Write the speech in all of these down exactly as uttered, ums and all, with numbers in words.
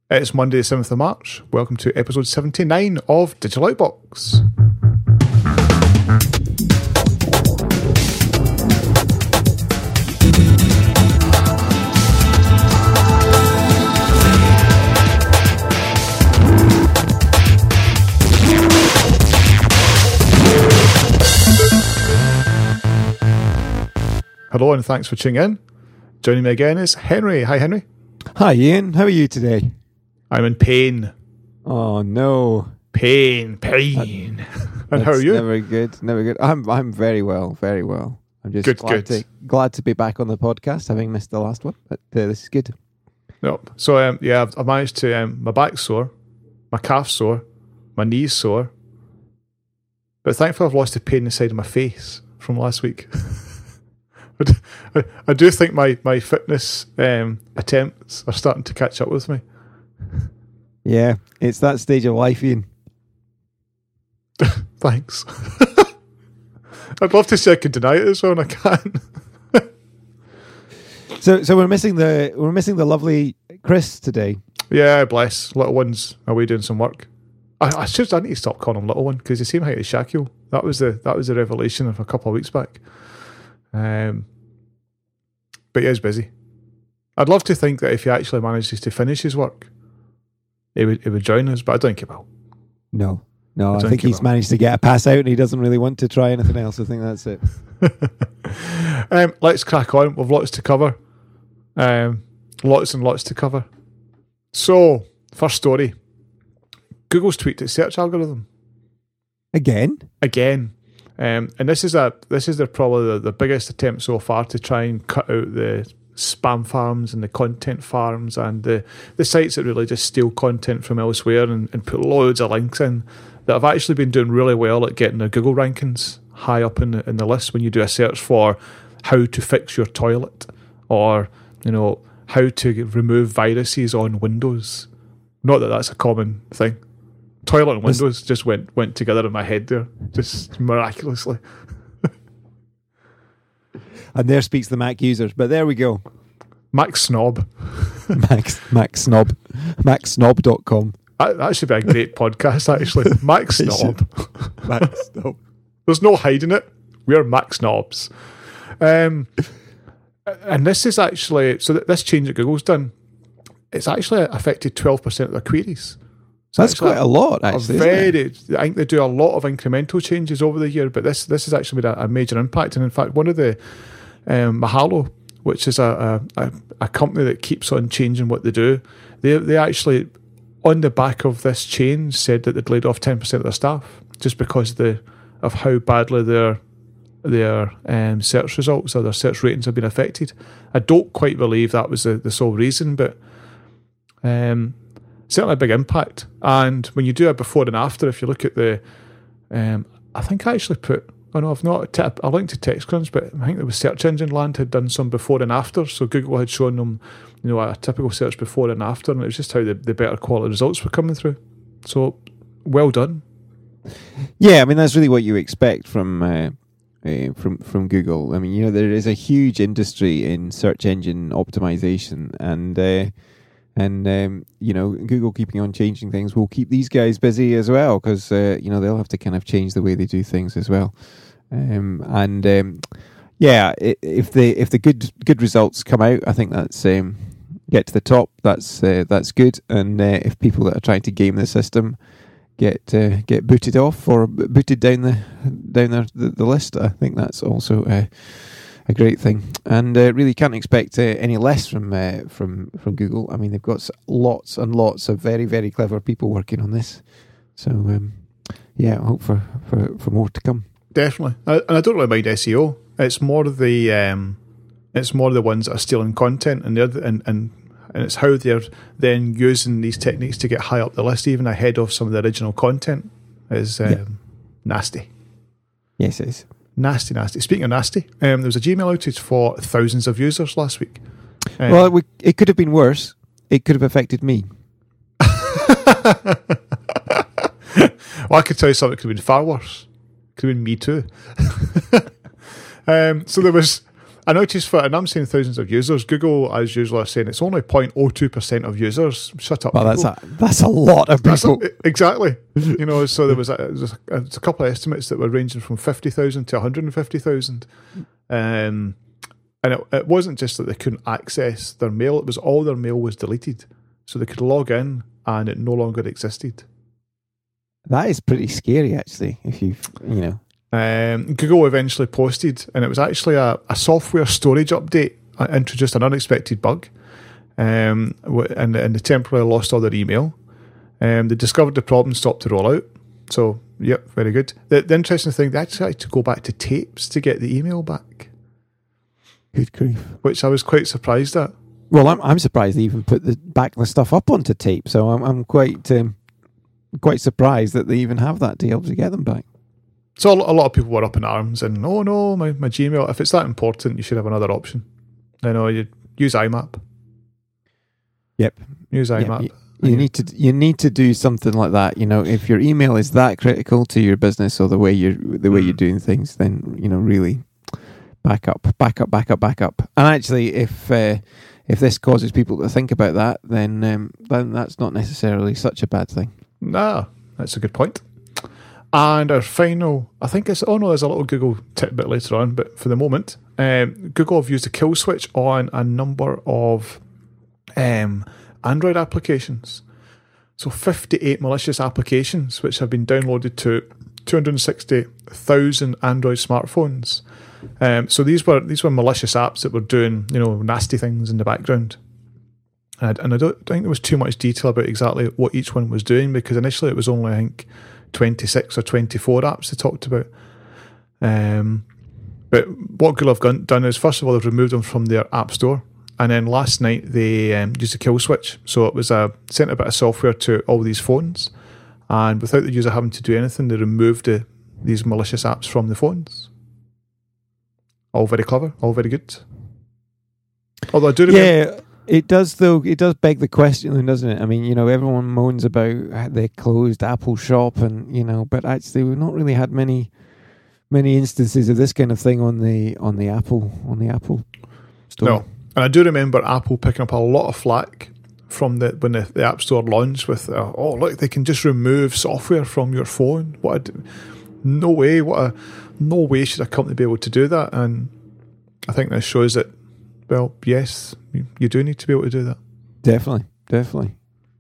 It's Monday the seventh of March. Welcome to episode seventy-nine of Digital Outbox. Hello and thanks for tuning in. Joining me again is Henry. Hi, Henry. Hi, Ian. How are you today? I'm in pain. Oh no, pain, pain. That, and how are you? Never good. Never good. I'm I'm very well, very well. I'm just good, glad good. to glad to be back on the podcast, having missed the last one. But uh, this is good. Nope. So um, yeah, I've, I've managed to. Um, my back's sore, my calf's sore, my knee's sore. But thankfully, I've lost the pain in the side of my face from last week. But I, I do think my my fitness um, attempts are starting to catch up with me. Yeah, it's that stage of life, Ian. Thanks. I'd love to say I could deny it as well, and I can't. so, so we're missing the we're missing the lovely Chris today. Yeah, bless. Little one's away doing some work. I, I should. I need to stop calling him little one because he seemed height of Shaquille. That was the that was the revelation of a couple of weeks back. Um, but he is busy. I'd love to think that if he actually manages to finish his work, he would he would join us, but I don't think he will. No, no, I, I think, think he's will. managed to get a pass out, and he doesn't really want to try anything else. I think that's it. um, let's crack on. We've lots to cover. Um, lots and lots to cover. So, first story: Google's tweaked its search algorithm Again. again. Um, and this is a this is their probably the, the biggest attempt so far to try and cut out the spam farms and the content farms and the, the sites that really just steal content from elsewhere and, and put loads of links in that have actually been doing really well at getting the Google rankings high up in the in the list when you do a search for how to fix your toilet or you know how to remove viruses on Windows. Not that that's a common thing. Toilet and Windows just went went together in my head there, just miraculously. And there speaks the Mac users, but there we go. Mac Snob. Max Mac Snob. Mac Snob dot com. That, that should be a great podcast, actually. Mac Snob. Mac Snob. There's no hiding it. We're Mac Snobs. Um, and this is actually, so that this change that Google's done, it's actually affected twelve percent of their queries. So That's quite a lot, actually. A very, I think they do a lot of incremental changes over the year, but this this has actually made a, a major impact. And in fact, one of the um, Mahalo, which is a, a a company that keeps on changing what they do, they they actually on the back of this change said that they'd laid off ten percent of their staff just because of the of how badly their their um, search results or their search ratings have been affected. I don't quite believe that was the, the sole reason, but. Um, Certainly a big impact. And when you do a before and after, if you look at the, um, I think I actually put, oh no, I've not, t- I linked to TechCrunch, but I think it was Search Engine Land had done some before and after. So Google had shown them, you know, a typical search before and after, and it was just how the, the better quality results were coming through. So well done. Yeah, I mean, that's really what you expect from uh, uh, from from Google. I mean, you know, there is a huge industry in search engine optimization, and uh, And, um, you know, Google keeping on changing things will keep these guys busy as well because, uh, you know, they'll have to kind of change the way they do things as well. Um, and, um, yeah, if the if the good good results come out, I think that's um, get to the top. That's uh, that's good. And uh, if people that are trying to game the system get uh, get booted off or booted down the down the, the, the list, I think that's also uh, a great thing, and uh, really can't expect uh, any less from uh, from from Google. I mean, they've got lots and lots of very very clever people working on this. So um, yeah, I hope for, for, for more to come. Definitely, I, and I don't really mind S E O. It's more the um, it's more the ones that are stealing content, and they're and and and it's how they're then using these techniques to get high up the list, even ahead of some of the original content, is um, yeah. nasty. Yes, it is. Nasty, nasty. Speaking of nasty, um, there was a Gmail outage for thousands of users last week. Um, well, it, w- it could have been worse. It could have affected me. Well, I could tell you something that could have been far worse. Could have been me too. um, so there was I noticed for, and I'm saying thousands of users, Google, as usual, are saying it's only zero point zero two percent of users. Shut up. Well, people. that's a, that's a lot of people. A, exactly. You know, so there was, a, there was a, there was a couple of estimates that were ranging from fifty thousand to one hundred fifty thousand. Um, and it, it wasn't just that they couldn't access their mail, it was all their mail was deleted. So they could log in and it no longer existed. That is pretty scary, actually, if you you know. Um, Google eventually posted, and it was actually a, a software storage update uh, introduced an unexpected bug, um, and, and they temporarily lost all their email. Um, they discovered the problem, stopped the rollout. So, yep, very good. The, the interesting thing, they actually had to go back to tapes to get the email back. Good grief. Which I was quite surprised at. Well, I'm I'm surprised they even put the back the stuff up onto tape. So I'm I'm quite um, quite surprised that they even have that to be able to get them back. So a lot of people were up in arms and, oh no, my, my Gmail, if it's that important, you should have another option. You know, you use I MAP. Yep. Use I MAP. Yep. You, you need to you need to do something like that. You know, if your email is that critical to your business or the way you're the way you're doing things, then you know really back up, back up, back up, back up. And actually, if uh, if this causes people to think about that, then um, then that's not necessarily such a bad thing. No, that's a good point. And our final, I think it's, oh no, there's a little Google tidbit later on, but for the moment, um, Google have used a kill switch on a number of um, Android applications. So fifty-eight malicious applications which have been downloaded to two hundred sixty thousand Android smartphones. Um, so these were these were malicious apps that were doing, you know, nasty things in the background. And, and I don't think there was too much detail about exactly what each one was doing, because initially it was only, I think, twenty-six or twenty-four apps they talked about. Um, but what Google have done is, first of all, they've removed them from their app store. And then last night they um, used a kill switch. So it was a, sent a bit of software to all these phones. And without the user having to do anything, they removed the, these malicious apps from the phones. All very clever, all very good. Although I do remember... Yeah, it does, though. It does beg the question, doesn't it? I mean, you know, everyone moans about the closed Apple shop, and you know, but actually, we've not really had many, many instances of this kind of thing on the on the Apple on the Apple store. No, and I do remember Apple picking up a lot of flack from the when the, the App Store launched with, uh, oh look, they can just remove software from your phone. What? A, no way! What a no way should a company be able to do that? And I think this shows that. Well, yes, you, you do need to be able to do that. Definitely, definitely.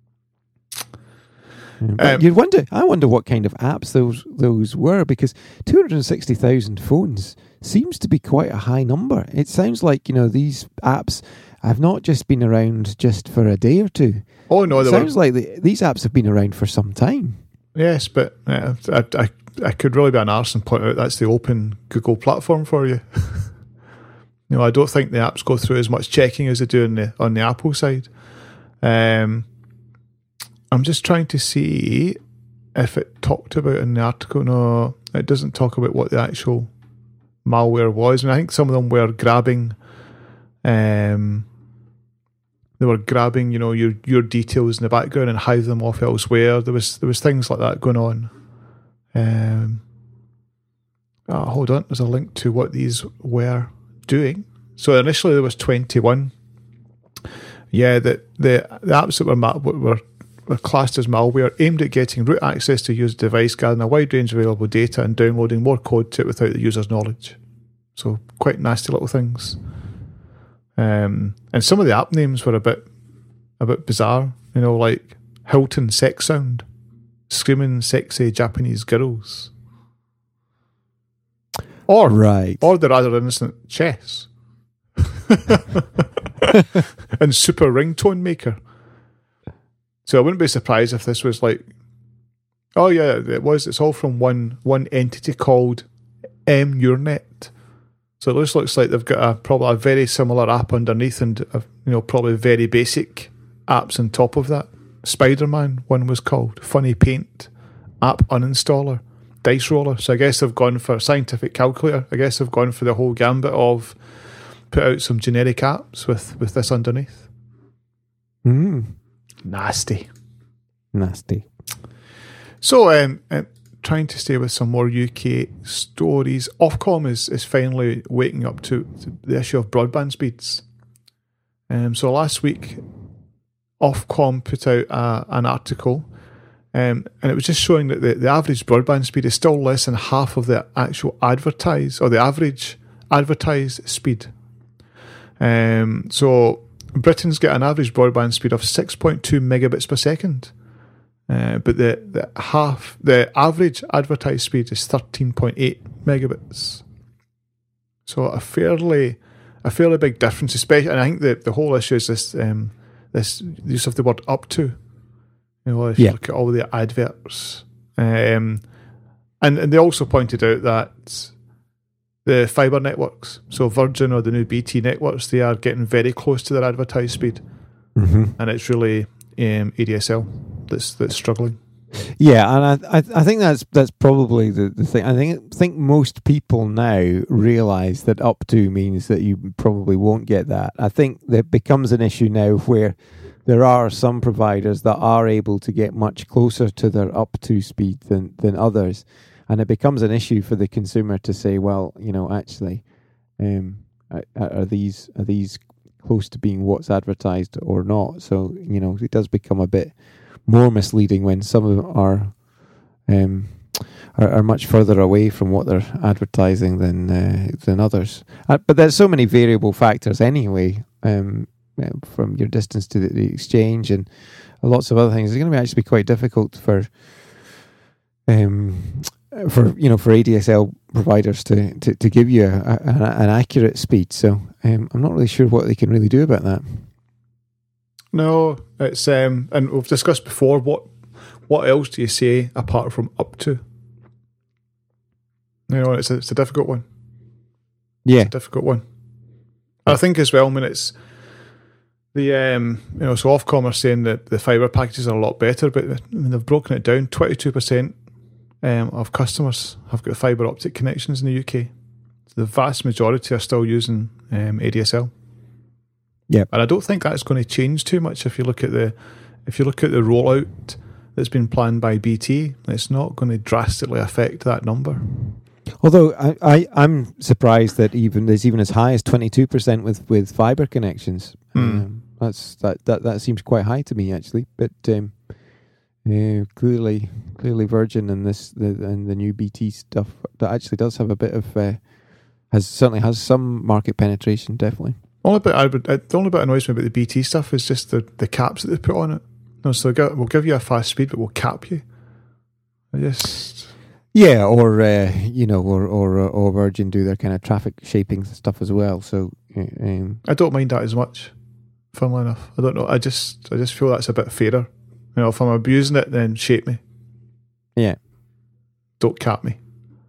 Yeah, Um, you'd wonder. I wonder what kind of apps those those were, because two hundred sixty thousand phones seems to be quite a high number. It sounds like, you know, these apps have not just been around just for a day or two. Oh no, it they sounds were, like the, these apps have been around for some time. Yes, but uh, I, I I could really be an arse and point out that's the open Google platform for you. You know, I don't think the apps go through as much checking as they do on the on the Apple side. Um, I'm just trying to see if it talked about in the article. No, it doesn't talk about what the actual malware was. I mean, I think some of them were grabbing, um, they were grabbing, you know, your your details in the background and hide them off elsewhere. There was there was things like that going on. Um, oh, hold on, there's a link to what these were doing. So initially there was twenty-one. Yeah, the the, the apps that were, ma- were were classed as malware aimed at getting root access to user device, gathering a wide range of available data and downloading more code to it without the user's knowledge. So quite nasty little things. Um, and some of the app names were a bit a bit bizarre. You know, like Hilton Sex Sound, screaming sexy Japanese girls. Or, right. or the rather innocent chess. And super ringtone maker. So I wouldn't be surprised if this was like, oh yeah, it was. It's all from one one entity called MURNet. So it looks looks like they've got a probably a very similar app underneath, and a, you know, probably very basic apps on top of that. Spider-Man one was called Funny Paint, App Uninstaller, Dice Roller. So I guess they've gone for Scientific Calculator. I guess they've gone for the whole gambit of put out some generic apps with, with this underneath. Mm. Nasty. Nasty. So um, um, trying to stay with some more U K stories. Ofcom is, is finally waking up to, to the issue of broadband speeds. Um, so last week, Ofcom put out a, an article, um, and it was just showing that the, the average broadband speed is still less than half of the actual advertised, or the average advertised speed. Um, so Britain's got an average broadband speed of six point two megabits per second. Uh, but the, the half the average advertised speed is thirteen point eight megabits. So a fairly a fairly big difference, especially, and I think the, the whole issue is this um, this use of the word up to. You know, if yeah. you look at all the adverts. Um, and, and they also pointed out that the fibre networks, so Virgin or the new B T networks, they are getting very close to their advertised speed. Mm-hmm. And it's really um, A D S L that's that's struggling. Yeah, and I I, I think that's that's probably the, the thing. I think think most people now realise that up to means that you probably won't get that. I think that becomes an issue now where there are some providers that are able to get much closer to their up to speed than, than others. And it becomes an issue for the consumer to say, well, you know, actually, um, are, are these are these close to being what's advertised or not? So, you know, it does become a bit more misleading when some of them are um, are, are much further away from what they're advertising than uh, than others. Uh, but there's so many variable factors anyway, um, from your distance to the, the exchange and lots of other things. It's going to be actually be quite difficult for. Um, for you know for A D S L providers to, to, to give you a, a, an accurate speed, so um, I'm not really sure what they can really do about that. No, it's um, and we've discussed before. What what else do you say apart from up to? You know, it's a, it's a difficult one. Yeah, it's a difficult one. I think as well. I mean, it's the um, you know, so Ofcom are saying that the fibre packages are a lot better, but I mean, they've broken it down. Twenty-two percent. Um, of customers have got fibre optic connections in the U K. So the vast majority are still using um, A D S L. Yeah, and I don't think that's going to change too much if you look at the if you look at the rollout that's been planned by B T. It's not going to drastically affect that number. Although I, I I'm surprised that even there's even as high as twenty-two percent with with fibre connections. Mm. Um, that's that, that that seems quite high to me actually, but. Um, Yeah, clearly, clearly Virgin and this the and the new B T stuff that actually does have a bit of uh, has certainly has some market penetration, definitely. Only bit I would, the only bit annoys me about the B T stuff is just the, the caps that they put on it. No, so we'll give you a fast speed, but we'll cap you. I just yeah, or uh, you know, or or or Virgin do their kind of traffic shaping stuff as well. So um, I don't mind that as much. Funnily enough, I don't know. I just I just feel that's a bit fairer. You know, if I'm abusing it, then shape me. Yeah. Don't cap me.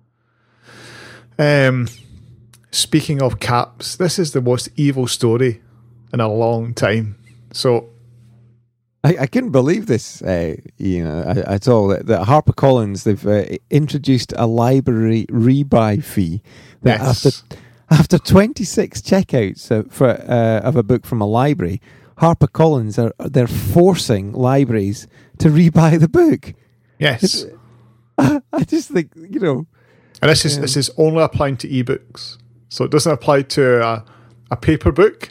Um, speaking of caps, this is the most evil story in a long time. So, I, I couldn't believe this, uh, you know, at all. That, that HarperCollins, they've uh, introduced a library rebuy fee that yes. after after twenty-six checkouts uh, for uh, of a book from a library, HarperCollins are they're forcing libraries to rebuy the book. Yes, I, I just think you know, and this is um, this is only applying to ebooks, so it doesn't apply to a, a paper book.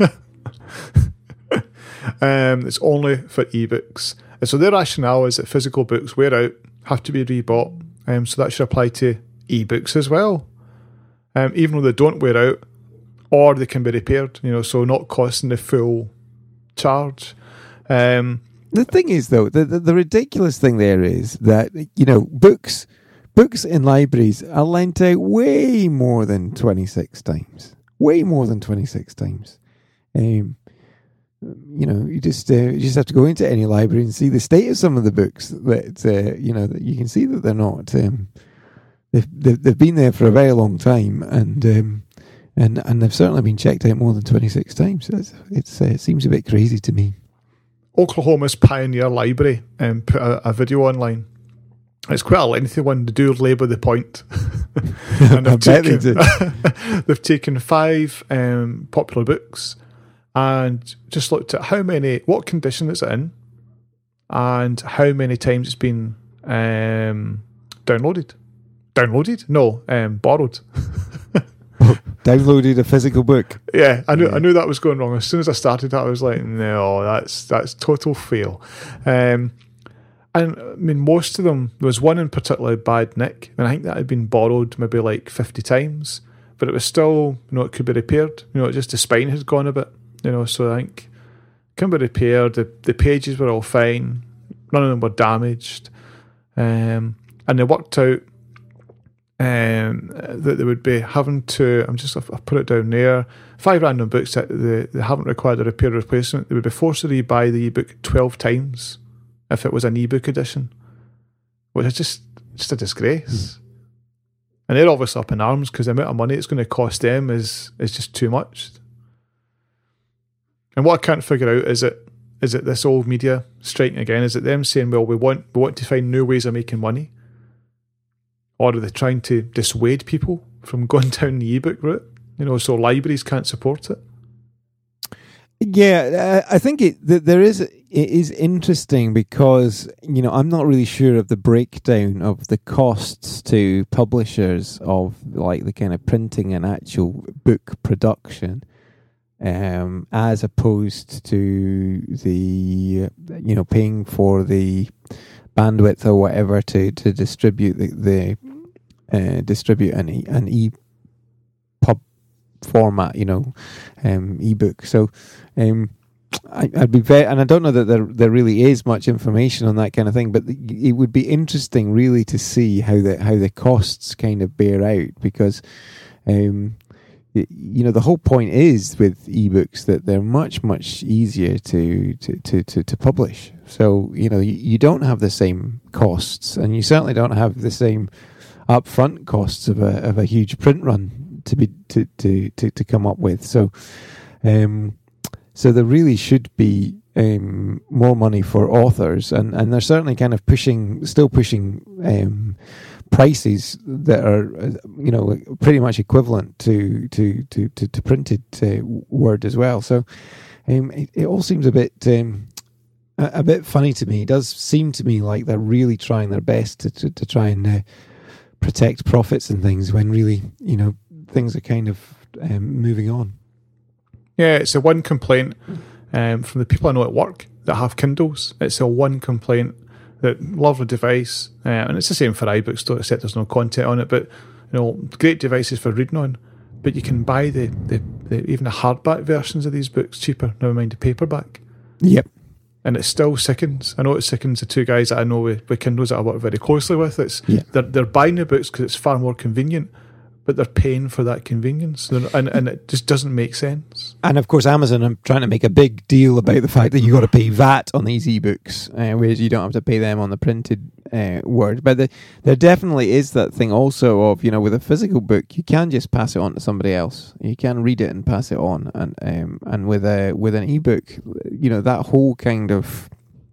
um, it's only for ebooks, and so their rationale is that physical books wear out, have to be rebought, um, so that should apply to ebooks as well, um, even though they don't wear out, or they can be repaired. You know, so not costing the full charge. Um, the thing is, though, the, the the ridiculous thing there is that you know books books in libraries are lent out way more than twenty-six times, way more than twenty-six times. Um, you know, you just uh, you just have to go into any library and see the state of some of the books that uh, you know that you can see that they're not um, they've, they've they've been there for a very long time and. Um, And and they've certainly been checked out more than twenty-six times. It's, it's uh, it seems a bit crazy to me. Oklahoma's Pioneer Library um, put a, a video online. It's quite a lengthy one. They do labour the point. and they've, I taken, bet they do. they've taken five um, popular books and just looked at how many, what condition it's in, and how many times it's been um, downloaded. Downloaded? No, um, borrowed. Downloaded a physical book. Yeah, I knew Yeah. I knew that was going wrong. As soon as I started that, I was like, no, that's that's total fail. Um, and I mean, most of them, there was one in particular, Bad Nick, and I think that had been borrowed maybe like fifty times, but it was still, you know, it could be repaired. You know, just the spine had gone a bit, you know, so I think it can be repaired. The, the pages were all fine. None of them were damaged. Um, and they worked out um, that they would be having to, I'm just, I've put it down there, five random books that they, they haven't required a repair or replacement. They would be forced to rebuy the ebook twelve times if it was an ebook edition, which is just, just a disgrace. Mm. And they're obviously up in arms because the amount of money it's going to cost them is is just too much. And what I can't figure out is it is it this old media striking again? Is it them saying, well, we want we want to find new ways of making money? Or are they trying to dissuade people from going down the ebook route? You know, so libraries can't support it? Yeah, I think it th- there is it is interesting because, you know, I'm not really sure of the breakdown of the costs to publishers of like the kind of printing and actual book production, um, as opposed to the, you know, paying for the bandwidth or whatever to, to distribute the, the uh, distribute an e, an e pub format, you know, um, ebook. So, um, I, I'd be very, and I don't know that there there really is much information on that kind of thing, but the, it would be interesting, really, to see how the how the costs kind of bear out, because, um, it, you know, the whole point is with ebooks that they're much much easier to to to to, to publish. So, you know, you, you don't have the same costs, and you certainly don't have the same upfront costs of a of a huge print run to be to to to, to come up with. So, um. So there really should be um, more money for authors, and, and they're certainly kind of pushing, still pushing um, prices that are, you know, pretty much equivalent to to to, to, to printed uh, word as well. So um, it, it all seems a bit um, a, a bit funny to me. It does seem to me like they're really trying their best to to, to try and uh, protect profits and things, when really, you know, things are kind of um, moving on. Yeah, it's the one complaint um, from the people I know at work that have Kindles. It's the one complaint that love the device, uh, and it's the same for iBooks, though, except there's no content on it. But, you know, great devices for reading on. But you can buy the, the, the even the hardback versions of these books cheaper. Never mind the paperback. Yep. And it still sickens. I know it sickens the two guys that I know with, with Kindles that I work very closely with. It's yeah. they're they're buying the books because it's far more convenient, but they're paying for that convenience, and and it just doesn't make sense. And of course, Amazon are trying to make a big deal about the fact that you got to pay V A T on these ebooks, uh, whereas you don't have to pay them on the printed uh, word. But the, there definitely is that thing also of, you know, with a physical book, you can just pass it on to somebody else. You can read it and pass it on, and um, and with a with an ebook, you know, that whole kind of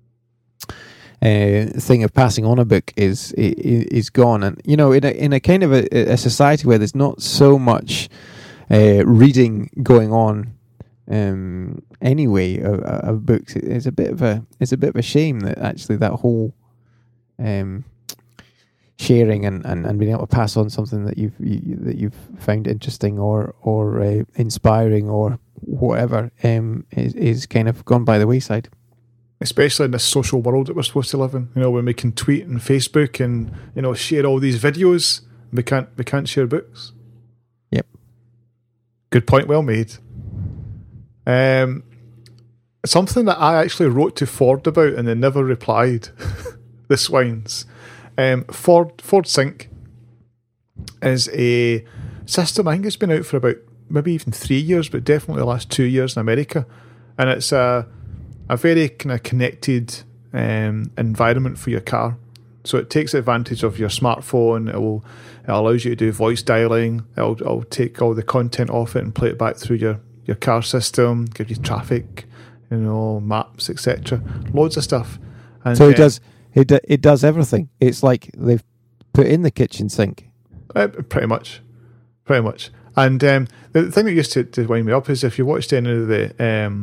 Uh, thing of passing on a book is is, is gone. And, you know, in a in a kind of a, a society where there's not so much uh, reading going on um, anyway of, of books, it's a bit of a it's a bit of a shame that actually that whole um, sharing and, and, and being able to pass on something that you've you, that you've found interesting or or uh, inspiring or whatever um, is is kind of gone by the wayside. Especially in this social world that we're supposed to live in, you know, when we can tweet and Facebook and, you know, share all these videos, we can't we can't share books. Yep. Good point, well made. Um, something that I actually wrote to Ford about and they never replied. The swines. Um, Ford Ford Sync is a system. I think it's been out for about maybe even three years, but definitely the last two years in America, and it's a a very kind of connected um, environment for your car. So it takes advantage of your smartphone. It will it allows you to do voice dialing. It'll, it'll take all the content off it and play it back through your, your car system, give you traffic, you know, maps, et cetera. Loads of stuff. And so it uh, does it do, it does everything. It's like they've put in the kitchen sink. Uh, pretty much, pretty much. And um, the thing that used to, to wind me up is if you watched any of the um,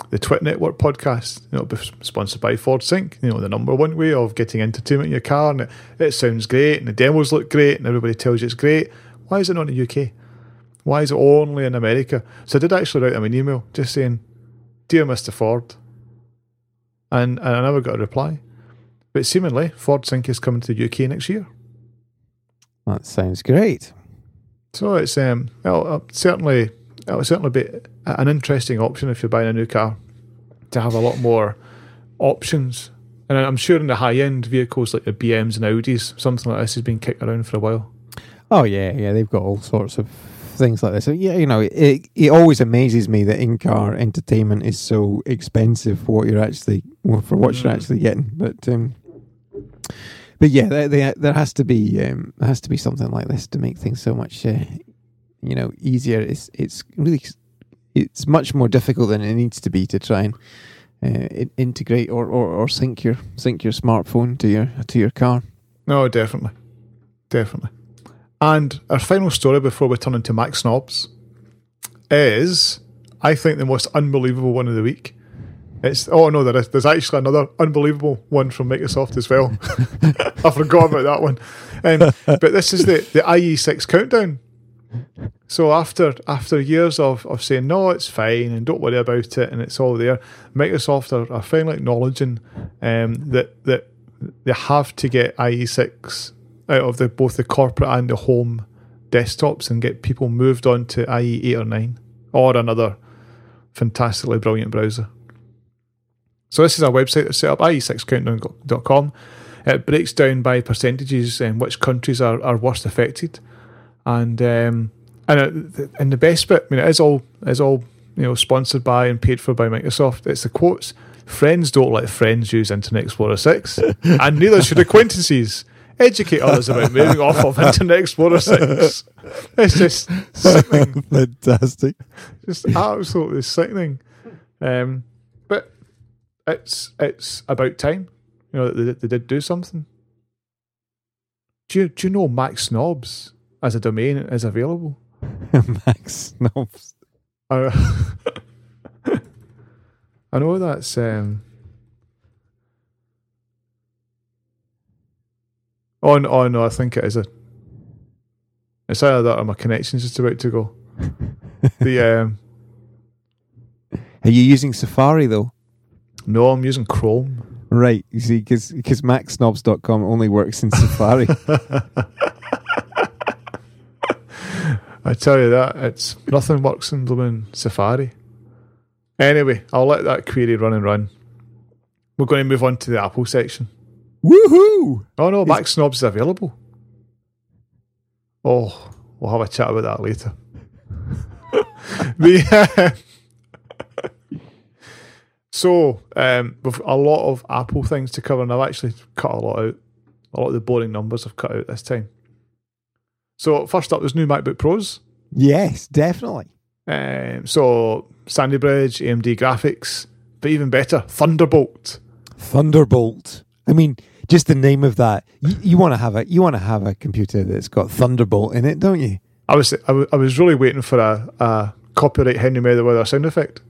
the Twit Network podcast, you know, it'll be sponsored by Ford Sync, you know, the number one way of getting entertainment in your car, and it, it sounds great, and the demos look great, and everybody tells you it's great. Why is it not in the U K? Why is it only in America? So I did actually write him an email just saying, "Dear Mister Ford," and, and I never got a reply. But seemingly, Ford Sync is coming to the U K next year. That sounds great. So it's um, it'll, it'll certainly it'll certainly be an interesting option if you're buying a new car, to have a lot more options. And I'm sure in the high end vehicles like the B Ms and Audis, something like this has been kicked around for a while. Oh yeah, yeah, they've got all sorts of things like this. So yeah, you know, it it always amazes me that in-car entertainment is so expensive for what you're actually well, for what mm. you're actually getting. But um, but yeah, there, there there has to be um, there has to be something like this to make things so much uh, you know easier. It's it's really it's much more difficult than it needs to be to try and uh, integrate or, or, or sync your sync your smartphone to your to your car. No, definitely, definitely. And our final story before we turn into Mac Snobs is, I think, the most unbelievable one of the week. It's oh no, there is, there's actually another unbelievable one from Microsoft as well. I forgot about that one. Um, but this is the, the I E six countdown. So after after years of, of saying, no, it's fine and don't worry about it and it's all there, Microsoft are, are finally acknowledging um, that, that they have to get I E six out of the both the corporate and the home desktops and get people moved on to I E eight or nine or another fantastically brilliant browser. So this is a website that's set up, I E six countdown dot com. It breaks down by percentages and which countries are, are worst affected. And um, and it, and the best bit, I mean, it is all is all you know sponsored by and paid for by Microsoft. It's the quotes: "Friends don't let friends use Internet Explorer six, and neither should acquaintances. Educate others about moving off of Internet Explorer six." It's just sickening. Fantastic. Just absolutely sickening. Um, but it's it's about time, you know, that they, they did do something. Do you do you know Mac Snobs as a domain is available? Mac Snobs. Uh, I know that's um. Oh no, oh no, I think it is a. It's either that or my connection's just about to go. The um. Are you using Safari though? No, I'm using Chrome. Right, you see, because Mac Snobs dot com only works in Safari. I tell you that, it's nothing works in blooming Safari. Anyway, I'll let that query run and run. We're going to move on to the Apple section. Woohoo! Oh no, Mac Snobs is available. Oh, we'll have a chat about that later. the, uh, so, um, we've a lot of Apple things to cover, and I've actually cut a lot out. A lot of the boring numbers I've cut out this time. So, first up, there's new MacBook Pros. Yes, definitely. Um, so, Sandy Bridge, A M D graphics, but even better, Thunderbolt. Thunderbolt. I mean, just the name of that. You, you want to have a you want to have a computer that's got Thunderbolt in it, don't you? I was I, w- I was really waiting for a, a copyright Henry Merriweather sound effect.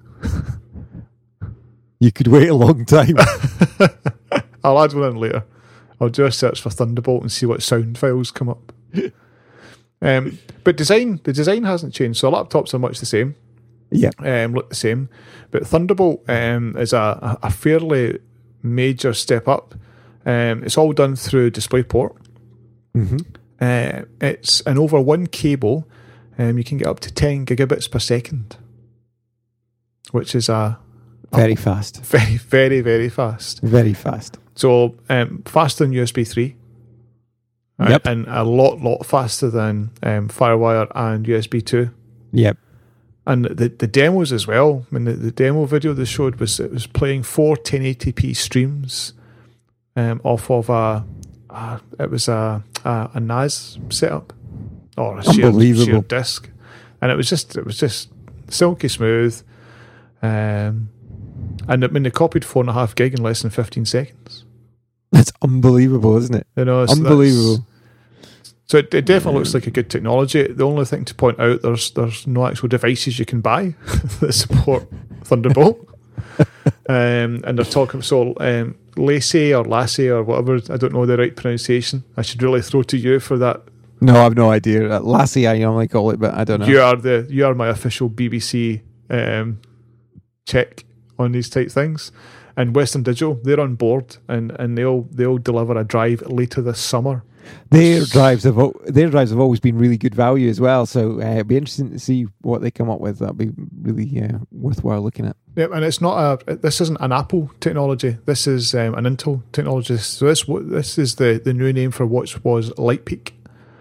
You could wait a long time. I'll add one in later. I'll do a search for Thunderbolt and see what sound files come up. um, but design, the design hasn't changed. So laptops are much the same. Yeah, um, look the same. But Thunderbolt um, is a, a fairly major step up. Um, it's all done through DisplayPort. Mm-hmm. Uh, it's an over one cable. Um, you can get up to ten gigabits per second, which is a very fast, very, very, very fast, very fast. So um, faster than U S B three. Yep. And a lot, lot faster than um, FireWire and U S B two. Yep. And the, the demos as well. I mean, the, the demo video they showed was it was playing four ten eighty p streams um, off of a, a it was a a, a N A S setup or a shared, shared disk, and it was just it was just silky smooth. Um, and I mean, they copied four and a half gig in less than fifteen seconds. That's unbelievable, isn't it? You know, unbelievable. So it, it definitely looks like a good technology. The only thing to point out, there's there's no actual devices you can buy that support Thunderbolt. um, and they're talking so um, Lacey or Lassie or whatever. I don't know the right pronunciation. I should really throw to you for that. No, I've no idea. Uh, Lassie, I normally call it, but I don't know. You are the you are my official B B C um, check on these type things. And Western Digital, they're on board, and, and they'll they'll deliver a drive later this summer. Their drives have al- their drives have always been really good value as well. So uh, it'd be interesting to see what they come up with. That'd be really uh, worthwhile looking at. Yeah, and it's not a. This isn't an Apple technology. This is um, an Intel technology. So this this is the, the new name for what was Lightpeak.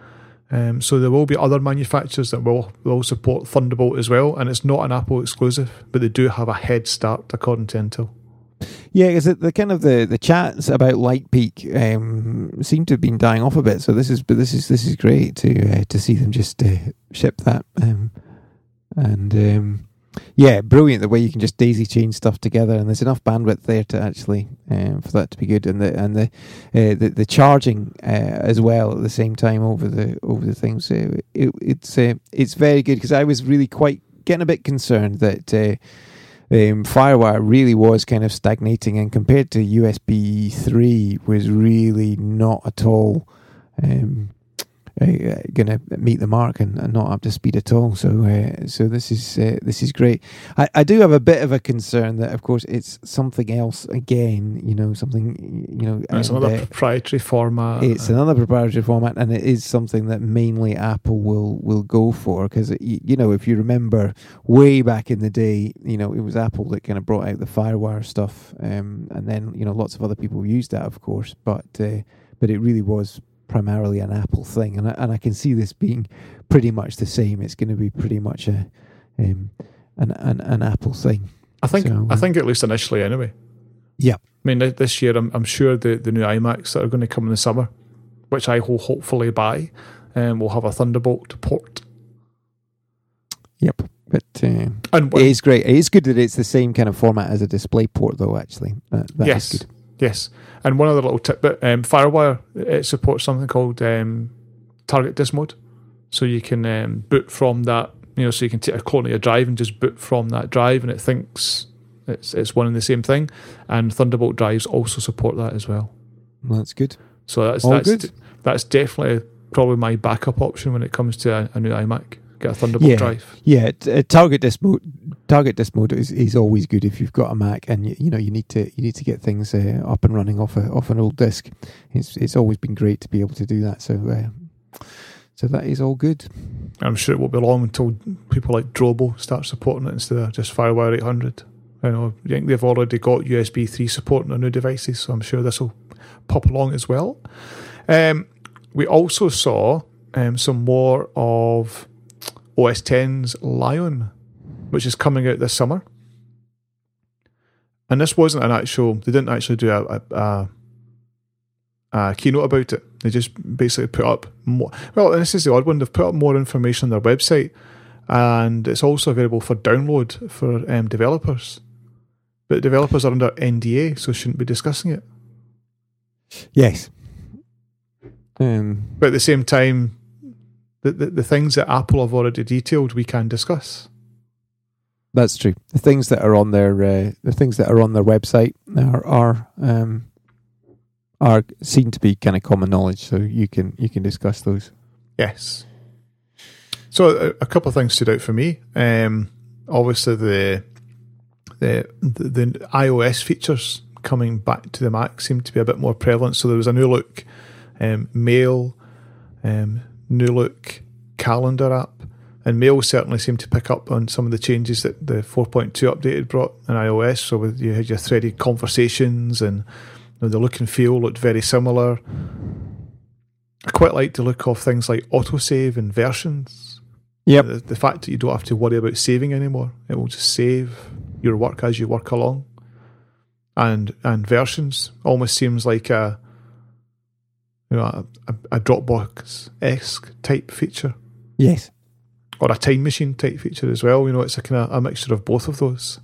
Um, so there will be other manufacturers that will will support Thunderbolt as well, and it's not an Apple exclusive, but they do have a head start according to Intel. Yeah, because the kind of the, the chats about Lightpeak um, seem to have been dying off a bit. So this is but this is this is great to uh, to see them just uh, ship that, um, and um, yeah, brilliant the way you can just daisy chain stuff together, and there's enough bandwidth there to actually um, for that to be good, and the and the uh, the, the charging uh, as well at the same time over the over the things. Uh, it, it's uh, it's very good because I was really quite getting a bit concerned that. Uh, Um, FireWire really was kind of stagnating, and compared to U S B three was really not at all um, uh, going to meet the mark and, and not up to speed at all. So, uh, so this is uh, this is great. I, I do have a bit of a concern that, of course, it's something else again. You know, something. You know, it's and, another uh, proprietary format. It's another proprietary format, and it is something that mainly Apple will will go for because you know, if you remember way back in the day, you know, it was Apple that kind of brought out the FireWire stuff, um, and then you know, lots of other people used that, of course, but uh, but it really was primarily an Apple thing, and I, and I can see this being pretty much the same. It's going to be pretty much a um, an, an an Apple thing. I think so, I think at least initially, anyway. Yeah. I mean, this year I'm I'm sure the, the new iMacs that are going to come in the summer, which I will hopefully buy, um, will have a Thunderbolt port. Yep. But uh, and it is great. It is good that it's the same kind of format as a display port, though. Actually, uh, that yes, is good. Yes. And one other little tip: but um, FireWire it supports something called um, target disk mode, so you can um, boot from that. You know, so you can take a clone of your drive and just boot from that drive, and it thinks it's it's one and the same thing. And Thunderbolt drives also support that as well. Well, that's good. So that's All that's good. that's definitely probably my backup option when it comes to a, a new iMac. Get a Thunderbolt yeah. drive. Yeah, t- uh, target disk mode. Target disk mode is, is always good if you've got a Mac and you, you know you need to you need to get things uh, up and running off a off an old disk. It's it's always been great to be able to do that. So uh, so that is all good. I'm sure it won't be long until people like Drobo start supporting it instead of just FireWire eight hundred. I know I think they've already got U S B three support on their new devices, so I'm sure this will pop along as well. Um, we also saw um, some more of O S X's Lion, which is coming out this summer. And this wasn't an actual, they didn't actually do a, a, a, a keynote about it. They just basically put up more, well, and this is the odd one, they've put up more information on their website, and it's also available for download for um, developers. But developers are under N D A, so shouldn't be discussing it. Yes. Um, but at the same time, The, the, the things that Apple have already detailed, we can discuss. That's true. The things that are on their uh, the things that are on their website are are um, are seen to be kind of common knowledge, so you can you can discuss those. Yes. So a, a couple of things stood out for me. Um, obviously, the, the the the iOS features coming back to the Mac seem to be a bit more prevalent. So there was a new look um, mail. Um, new look calendar app, and Mail certainly seemed to pick up on some of the changes that the four point two update had brought in iOS. So with, you had your threaded conversations, and you know, the look and feel looked very similar. I quite like the look of things like autosave and versions. Yep. The, the fact that you don't have to worry about saving anymore. It will just save your work as you work along. And and versions almost seems like a You know, a, a, a Dropbox-esque type feature. Yes. Or a time machine type feature as well. You know, it's a kind of a mixture of both of those.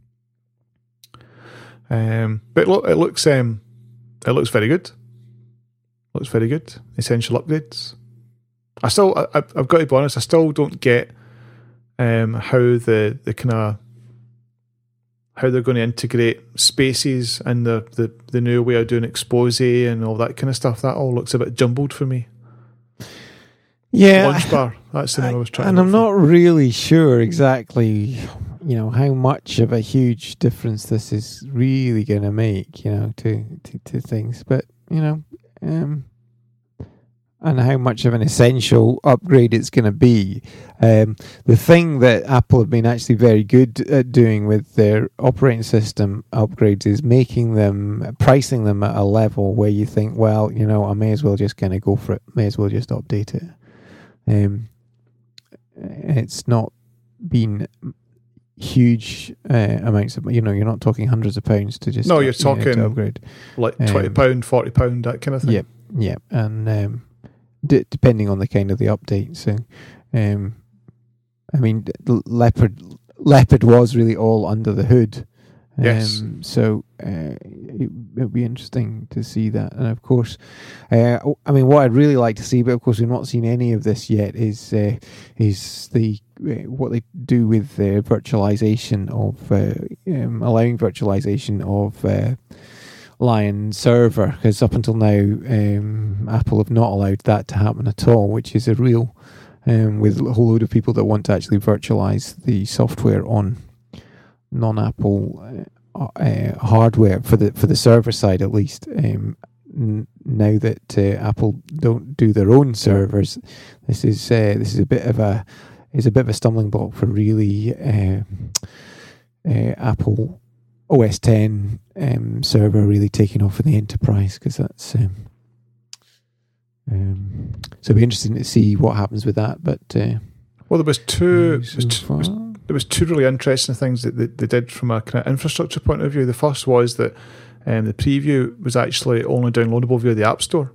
Um, but look, it looks um, it looks very good. Looks very good. Essential upgrades. I still, I, I've got to be honest, I still don't get um, how the the kind of how they're going to integrate spaces and the, the, the new way of doing expose and all that kind of stuff. That all looks a bit jumbled for me. Yeah. Launch bar, that's the name I was trying and to I'm not really sure exactly, you know, how much of a huge difference this is really going to make, you know, to, to, to things. But, you know, um, and how much of an essential upgrade it's going to be. Um, the thing that Apple have been actually very good at doing with their operating system upgrades is making them, pricing them at a level where you think, well, you know, I may as well just kind of go for it, may as well just update it. Um, it's not been huge uh, amounts of, you know, you're not talking hundreds of pounds to just no, you're you know, talking to upgrade, like twenty pound, um, forty pound, that kind of thing. Yeah, yeah, and um, d- depending on the kind of the update. So, um, I mean, Leopard Leopard was really all under the hood. Um, yes. So uh, it, it'll be interesting to see that, and of course, uh, I mean, what I'd really like to see, but of course we've not seen any of this yet, is uh, is the uh, what they do with uh, virtualization of uh, um, allowing virtualization of uh, Lion server, because up until now, um, Apple have not allowed that to happen at all, which is a real um, with a whole load of people that want to actually virtualize the software on non-Apple uh, uh, hardware for the for the server side, at least. Um, n- now that uh, Apple don't do their own servers, this is uh, this is a bit of a is a bit of a stumbling block for really uh, uh, Apple O S ten um, server really taking off in the enterprise, because that's um, um, so it'll be interesting to see what happens with that. But uh, well, there was two. so was two was, there was two really interesting things that they, they did from a kind of infrastructure point of view. The first was that um, the preview was actually only downloadable via the App Store.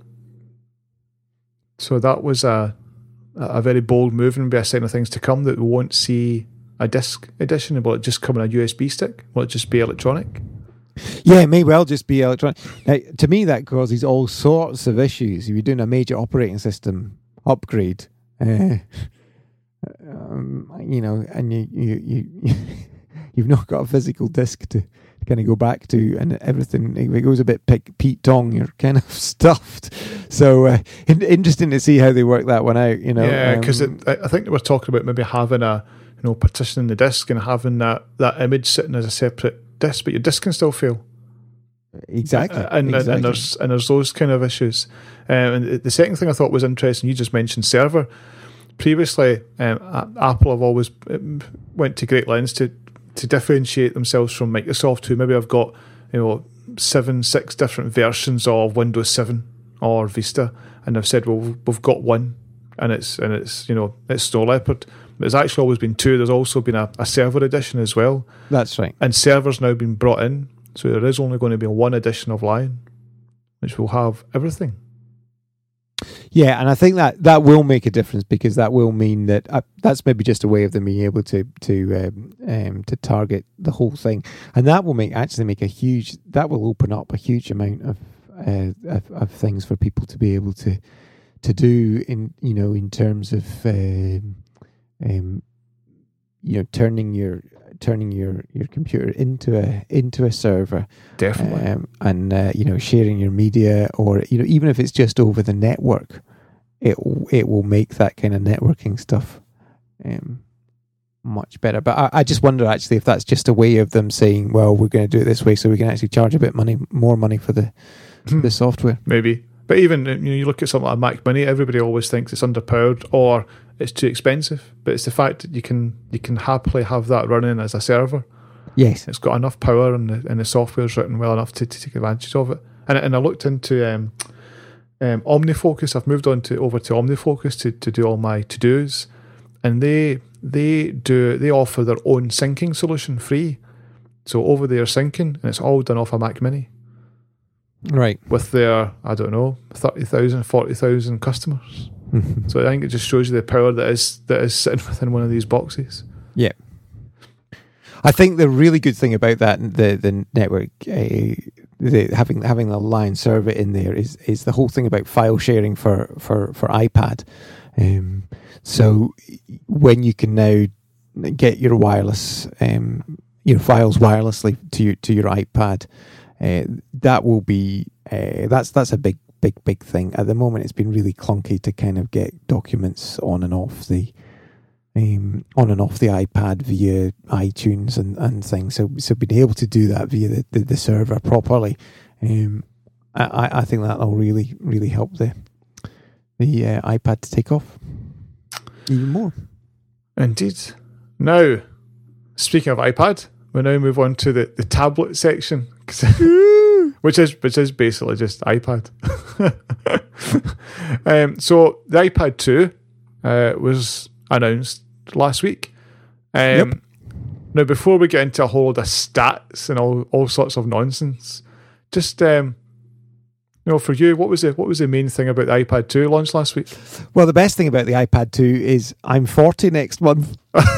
So that was a a very bold move, and be a sign of things to come, that we won't see a disc edition. Will it just come in a U S B stick? Will it just be electronic? Yeah, it may well just be electronic. Now, to me, that causes all sorts of issues. If you're doing a major operating system upgrade, uh, um, you know, and you you you you've not got a physical disc to kind of go back to, and everything, if it goes a bit Pete Tong, you're kind of stuffed. So uh, interesting to see how they work that one out. You know, yeah, because um, I think they were talking about maybe having a you know partitioning the disk and having that that image sitting as a separate disk, but your disk can still fail. Exactly, and, exactly. and there's and there's those kind of issues. Um, and the second thing I thought was interesting, you just mentioned server. Previously, um, Apple have always went to great lengths to to differentiate themselves from Microsoft, who maybe have got you know seven, six different versions of Windows seven or Vista, and they've said, well, we've got one, and it's and it's you know it's Snow Leopard. But there's actually always been two. There's also been a, a server edition as well. That's right. And servers now been brought in, so there is only going to be one edition of Lion, which will have everything. Yeah, and I think that that will make a difference, because that will mean that uh, that's maybe just a way of them being able to to um, um, to target the whole thing, and that will make actually make a huge that will open up a huge amount of uh, of, of things for people to be able to to do in you know in terms of um, um, you know turning your turning your, your computer into a into a server, definitely, um, and uh, you know sharing your media, or you know even if it's just over the network, it it will make that kind of networking stuff um, much better. But I, I just wonder actually if that's just a way of them saying, well, we're going to do it this way so we can actually charge a bit money more money for the the software. Maybe. But even you know, you look at something like a Mac Mini, everybody always thinks it's underpowered or it's too expensive. But it's the fact that you can you can happily have that running as a server. Yes, it's got enough power, and the and the software's written well enough to, to take advantage of it. And and I looked into um, um, OmniFocus. I've moved on to over to OmniFocus to, to do all my to dos, and they they do they offer their own syncing solution free. So over there syncing, and it's all done off a Mac Mini. Right. With their, I don't know, thirty thousand, forty thousand customers. So I think it just shows you the power that is that is sitting within one of these boxes. Yeah. I think the really good thing about that, the the network, uh, the, having having the Lion server in there is is the whole thing about file sharing for, for, for iPad. Um, so when you can now get your wireless um, your files wirelessly to your to your iPad. Uh, that will be uh, that's that's a big big big thing. At the moment, it's been really clunky to kind of get documents on and off the um, on and off the iPad via iTunes and, and things. So so being able to do that via the, the, the server properly, um, I, I think that'll really really help the the uh, iPad to take off even more. Indeed. Now, speaking of iPad, we now move on to the, the tablet section, which is which is basically just iPad. um, so the iPad two uh, was announced last week. Um, Yep. Now, before we get into a whole lot of stats and all, all sorts of nonsense, just um, you know, for you, what was the what was the main thing about the iPad two launch last week? Well, the best thing about the iPad two is I'm forty next month.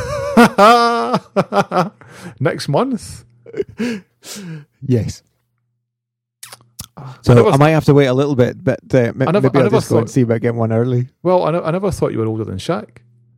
Next month? Yes. I So never I might have to wait a little bit, but uh, m- I never- maybe I I'll never just go and thought- see about getting one early. Well, I, ne- I never thought you were older than Shaq.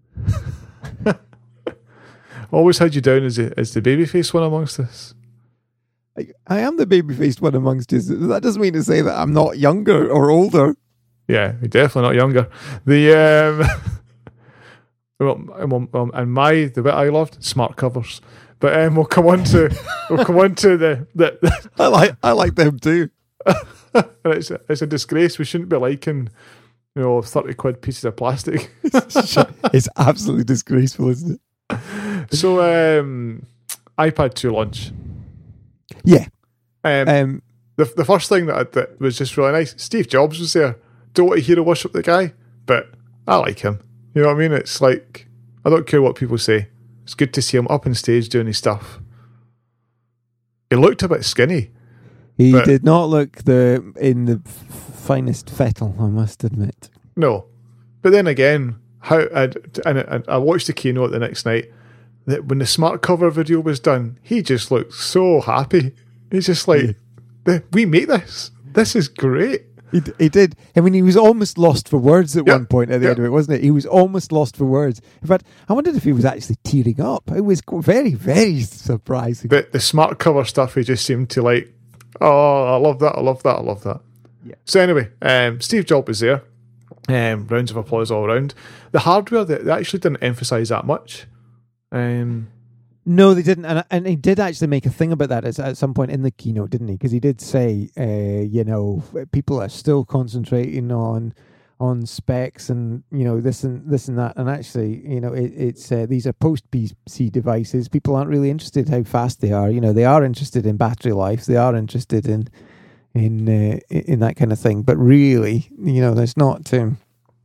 Always had you down as the, as the babyface one amongst us. I, I am the baby-faced one amongst us. That doesn't mean to say that I'm not younger or older. Yeah, you're definitely not younger. The um, well, um, and my the bit I loved, smart covers. But um, we'll come on to we'll come on to the, the, the I like I like them too. and it's a, it's a disgrace. We shouldn't be liking, you know, thirty quid pieces of plastic. It's absolutely disgraceful, isn't it? So um, iPad two launch. Yeah. Um, Um, the the first thing that, I, that was just really nice, Steve Jobs was there. Don't want to hero worship the guy, but I like him. You know what I mean? It's like, I don't care what people say. It's good to see him up on stage doing his stuff. He looked a bit skinny. he but- did not look the in the f- finest fettle, I must admit. No. But then again, how I'd, and I, I watched the keynote the next night. That when the smart cover video was done, he just looked so happy. He's just like, "The- we make this. This is great. He, d- he did. I mean, he was almost lost for words at Yep, one point at the yep. end of it, wasn't it? He was almost lost for words. In fact, I wondered if he was actually tearing up. It was qu- very, very surprising. But the smart cover stuff, he just seemed to like, oh, I love that, I love that, I love that. Yeah. So anyway, um, Steve Jobs was there. Um, rounds of applause all around. The hardware, they, they actually didn't emphasise that much. Um, No, they didn't, and and he did actually make a thing about that at, at some point in the keynote, didn't he? Because he did say, uh, you know, people are still concentrating on on specs and you know this and this and that, and actually, you know, it, it's uh, these are post P C devices. People aren't really interested how fast they are. You know, they are interested in battery life. They are interested in in uh, in that kind of thing. But really, you know, there's not. Um,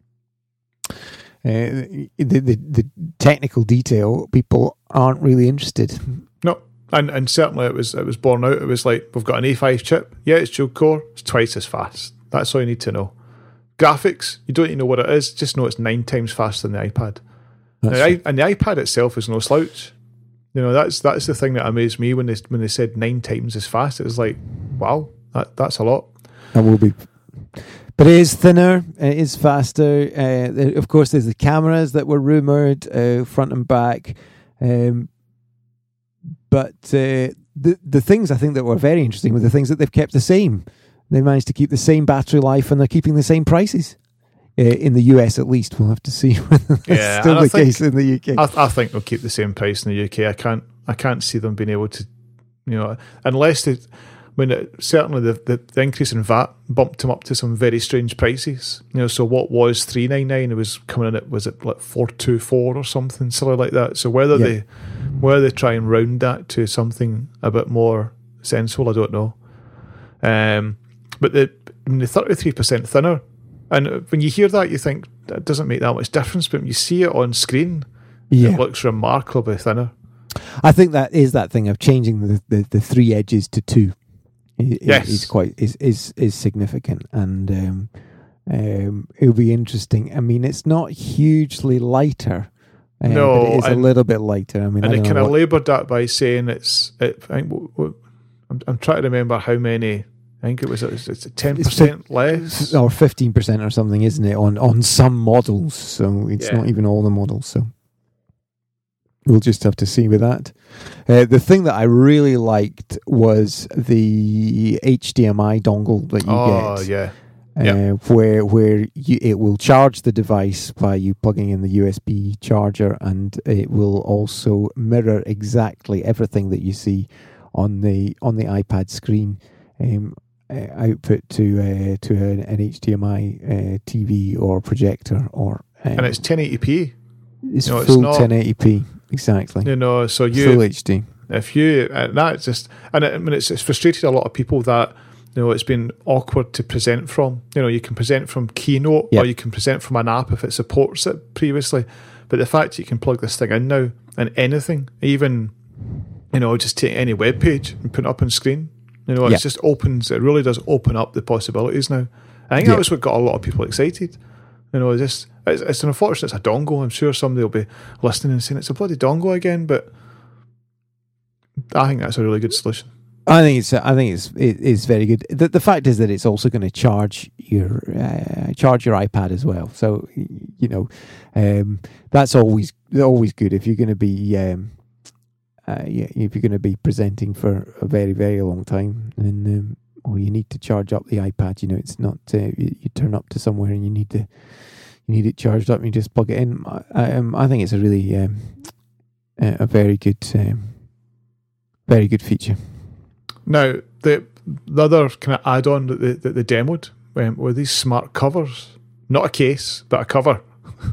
Uh, the, the the technical detail, people aren't really interested. no, and and certainly it was it was borne out. It was like, we've got an A five chip. Yeah, it's dual core. It's twice as fast. That's all you need to know. Graphics, you don't even know what it is. Just know it's nine times faster than the iPad. That's Now, true. I, and the iPad itself is no slouch. You know, that's that's the thing that amazed me when they when they said nine times as fast. It was like, wow, that that's a lot. That will be. But it is thinner, it is faster. Uh, there- of course, there's the cameras that were rumoured, uh, front and back. Um, but uh, the the things I think that were very interesting were the things that they've kept the same. They managed to keep the same battery life and they're keeping the same prices. Uh, in the U S at least, we'll have to see whether that's Yeah, still and I the think- case in the U K. I, I think they'll keep the same price in the U K. I can't I can't see them being able to, you know, unless they. When it, certainly the, the the increase in V A T bumped them up to some very strange prices. You know, so what was three nine nine, it was coming in at, was it like four two four or something silly like that. So whether Yeah. they whether they try and round that to something a bit more sensible, I don't know. Um, but the I mean, the thirty three percent thinner, and when you hear that, you think that doesn't make that much difference. But when you see it on screen, Yeah. it looks remarkably thinner. I think that is that thing of changing the, the, the three edges to two. Is, Yes. is quite is is is significant, and um, um, it'll be interesting. I mean, it's not hugely lighter. Uh, No, but it is a and- little bit lighter. I mean, And I they don't kind know of what- laboured that by saying it's. It, I think, w- w- I'm, I'm trying to remember how many. I think it was. It's, it's ten percent less. or fifteen percent or something, isn't it? On on some models, so it's Yeah. not even all the models. So we'll just have to see with that. Uh, the thing that I really liked was the H D M I dongle that you oh, get. yeah. Uh, yeah. Where where you, it will charge the device by you plugging in the U S B charger, and it will also mirror exactly everything that you see on the on the iPad screen. Um, uh, output to uh, to an, an H D M I uh, T V or projector, or um, and it's ten eighty p. It's no, full it's not, ten eighty p exactly. You know, so you full H D. If you uh, that's just, and it, I mean, it's, it's frustrated a lot of people that, you know, it's been awkward to present from. You know, you can present from Keynote, yep. or you can present from an app if it supports it previously. But the fact that you can plug this thing in now and anything, even, you know, just take any web page and put it up on screen. You know, it yep. just opens. It really does open up the possibilities now. I think yep. that was what got a lot of people excited. You know, just it's, it's unfortunate it's a dongle. I'm sure somebody will be listening and saying it's a bloody dongle again, but I think that's a really good solution. I think it's. I think it's. It, it's very good. The, the fact is that it's also going to charge your uh, charge your iPad as well. So you know, um, that's always always good if you're going to be. Um, uh, yeah, if you're going to be presenting for a very very long time, then um, or you need to charge up the iPad. You know, it's not. Uh, you, you turn up to somewhere and you need to. You need it charged up and you just plug it in. I, um, I think it's a really um, a very good, um, very good feature. Now, the the other kind of add-on that they, that they demoed um, were these smart covers. Not a case, but a cover.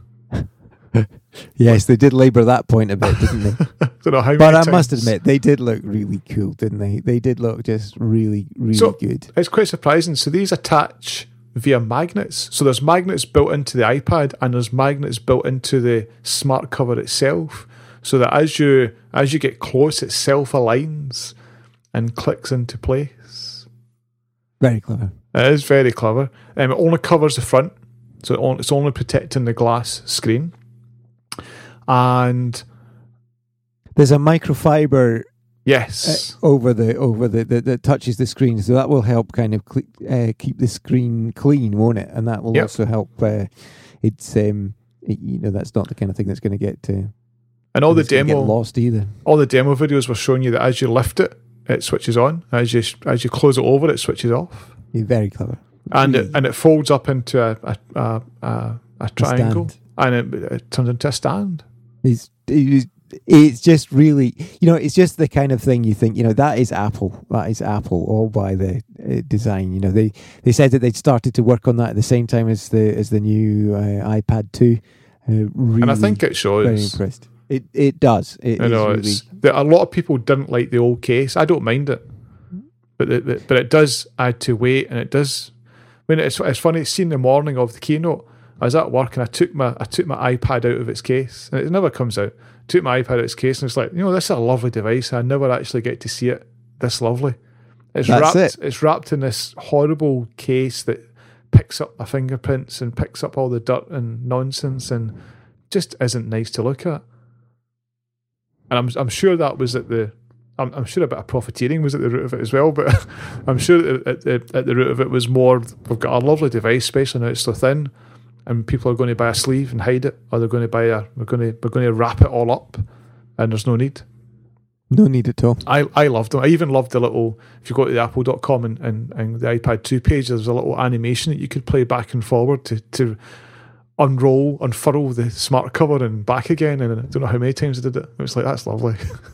Yes, they did labour that point a bit, didn't they? I don't know how many But I times. must admit, they did look really cool, didn't they? They did look just really, really so good. It's quite surprising. So these attach via magnets. So there's magnets built into the iPad and there's magnets built into the smart cover itself. So that as you as you get close, it self-aligns and clicks into place. Very clever. It is very clever. Um, it only covers the front, so it only, it's only protecting the glass screen. And there's a microfiber yes uh, over the over the that, that touches the screen, so that will help kind of cl- uh, keep the screen clean, won't it? And that will yep. also help. Uh, it's um, it, you know, that's not the kind of thing that's going to get to. And all the demo lost either. All the demo videos were showing you that as you lift it, it switches on. As you as you close it over, it switches off. You're very clever. And it and it folds up into a a a, a, a triangle, a and it, it turns into a stand. It's, it's it's just really, you know, it's just the kind of thing you think, you know, that is Apple. That is Apple all by the uh, design. You know, they they said that they'd started to work on that at the same time as the as the new uh, iPad two. Uh, really, and I think it shows. Very impressed. It it does. It I know really, it's that a lot of people didn't like the old case. I don't mind it, but the, the, but it does add to weight, and it does. I mean, it's it's funny. Seeing the morning of the keynote, I was at work and I took my I took my iPad out of its case, and it never comes out. I took my iPad out of its case, and it's like, you know, this is a lovely device. I never actually get to see it this lovely. It's That's wrapped. It. It's wrapped in this horrible case that picks up my fingerprints and picks up all the dirt and nonsense, and just isn't nice to look at. And I'm I'm sure that was at the I'm I'm sure a bit of profiteering was at the root of it as well, but I'm sure that at the at the root of it was more, we've got a lovely device, especially now it's so thin, and people are going to buy a sleeve and hide it, or they're going to buy a we're going to we're going to wrap it all up, and there's no need. No need at all. I, I loved them. I even loved the little, if you go to the apple dot com and, and, and the iPad two page, there's a little animation that you could play back and forward to to unroll, unfurl the smart cover and back again, and I don't know how many times I did it. It was like, that's lovely.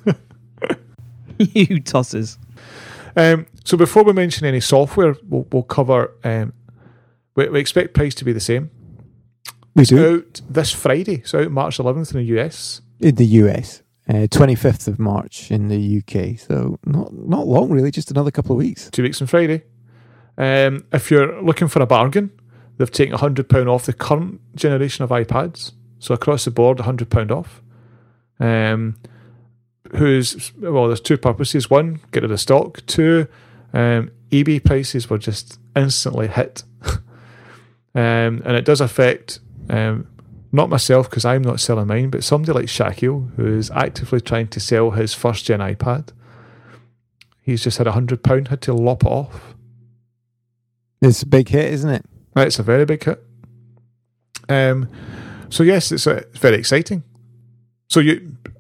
You tosses. Um, so before we mention any software, we'll, we'll cover. Um, we, we expect price to be the same. We it's do. Out this Friday. So out March eleventh in the U S. In the U S, uh, twenty-fifth of March in the U K. So not not long, really. Just another couple of weeks. Two weeks on Friday. Um, if you're looking for a bargain, they've taken one hundred pounds off the current generation of iPads. So across the board, one hundred pounds off. Um, who's, well, there's two purposes. One, get rid of stock. Two, um, eBay prices were just instantly hit. um, and it does affect, um, not myself because I'm not selling mine, but somebody like Shaquille, who is actively trying to sell his first gen iPad. He's just had one hundred pounds, had to lop it off. It's a big hit, isn't it? It's a very big hit. Um, so yes, it's, a, it's very exciting. So you,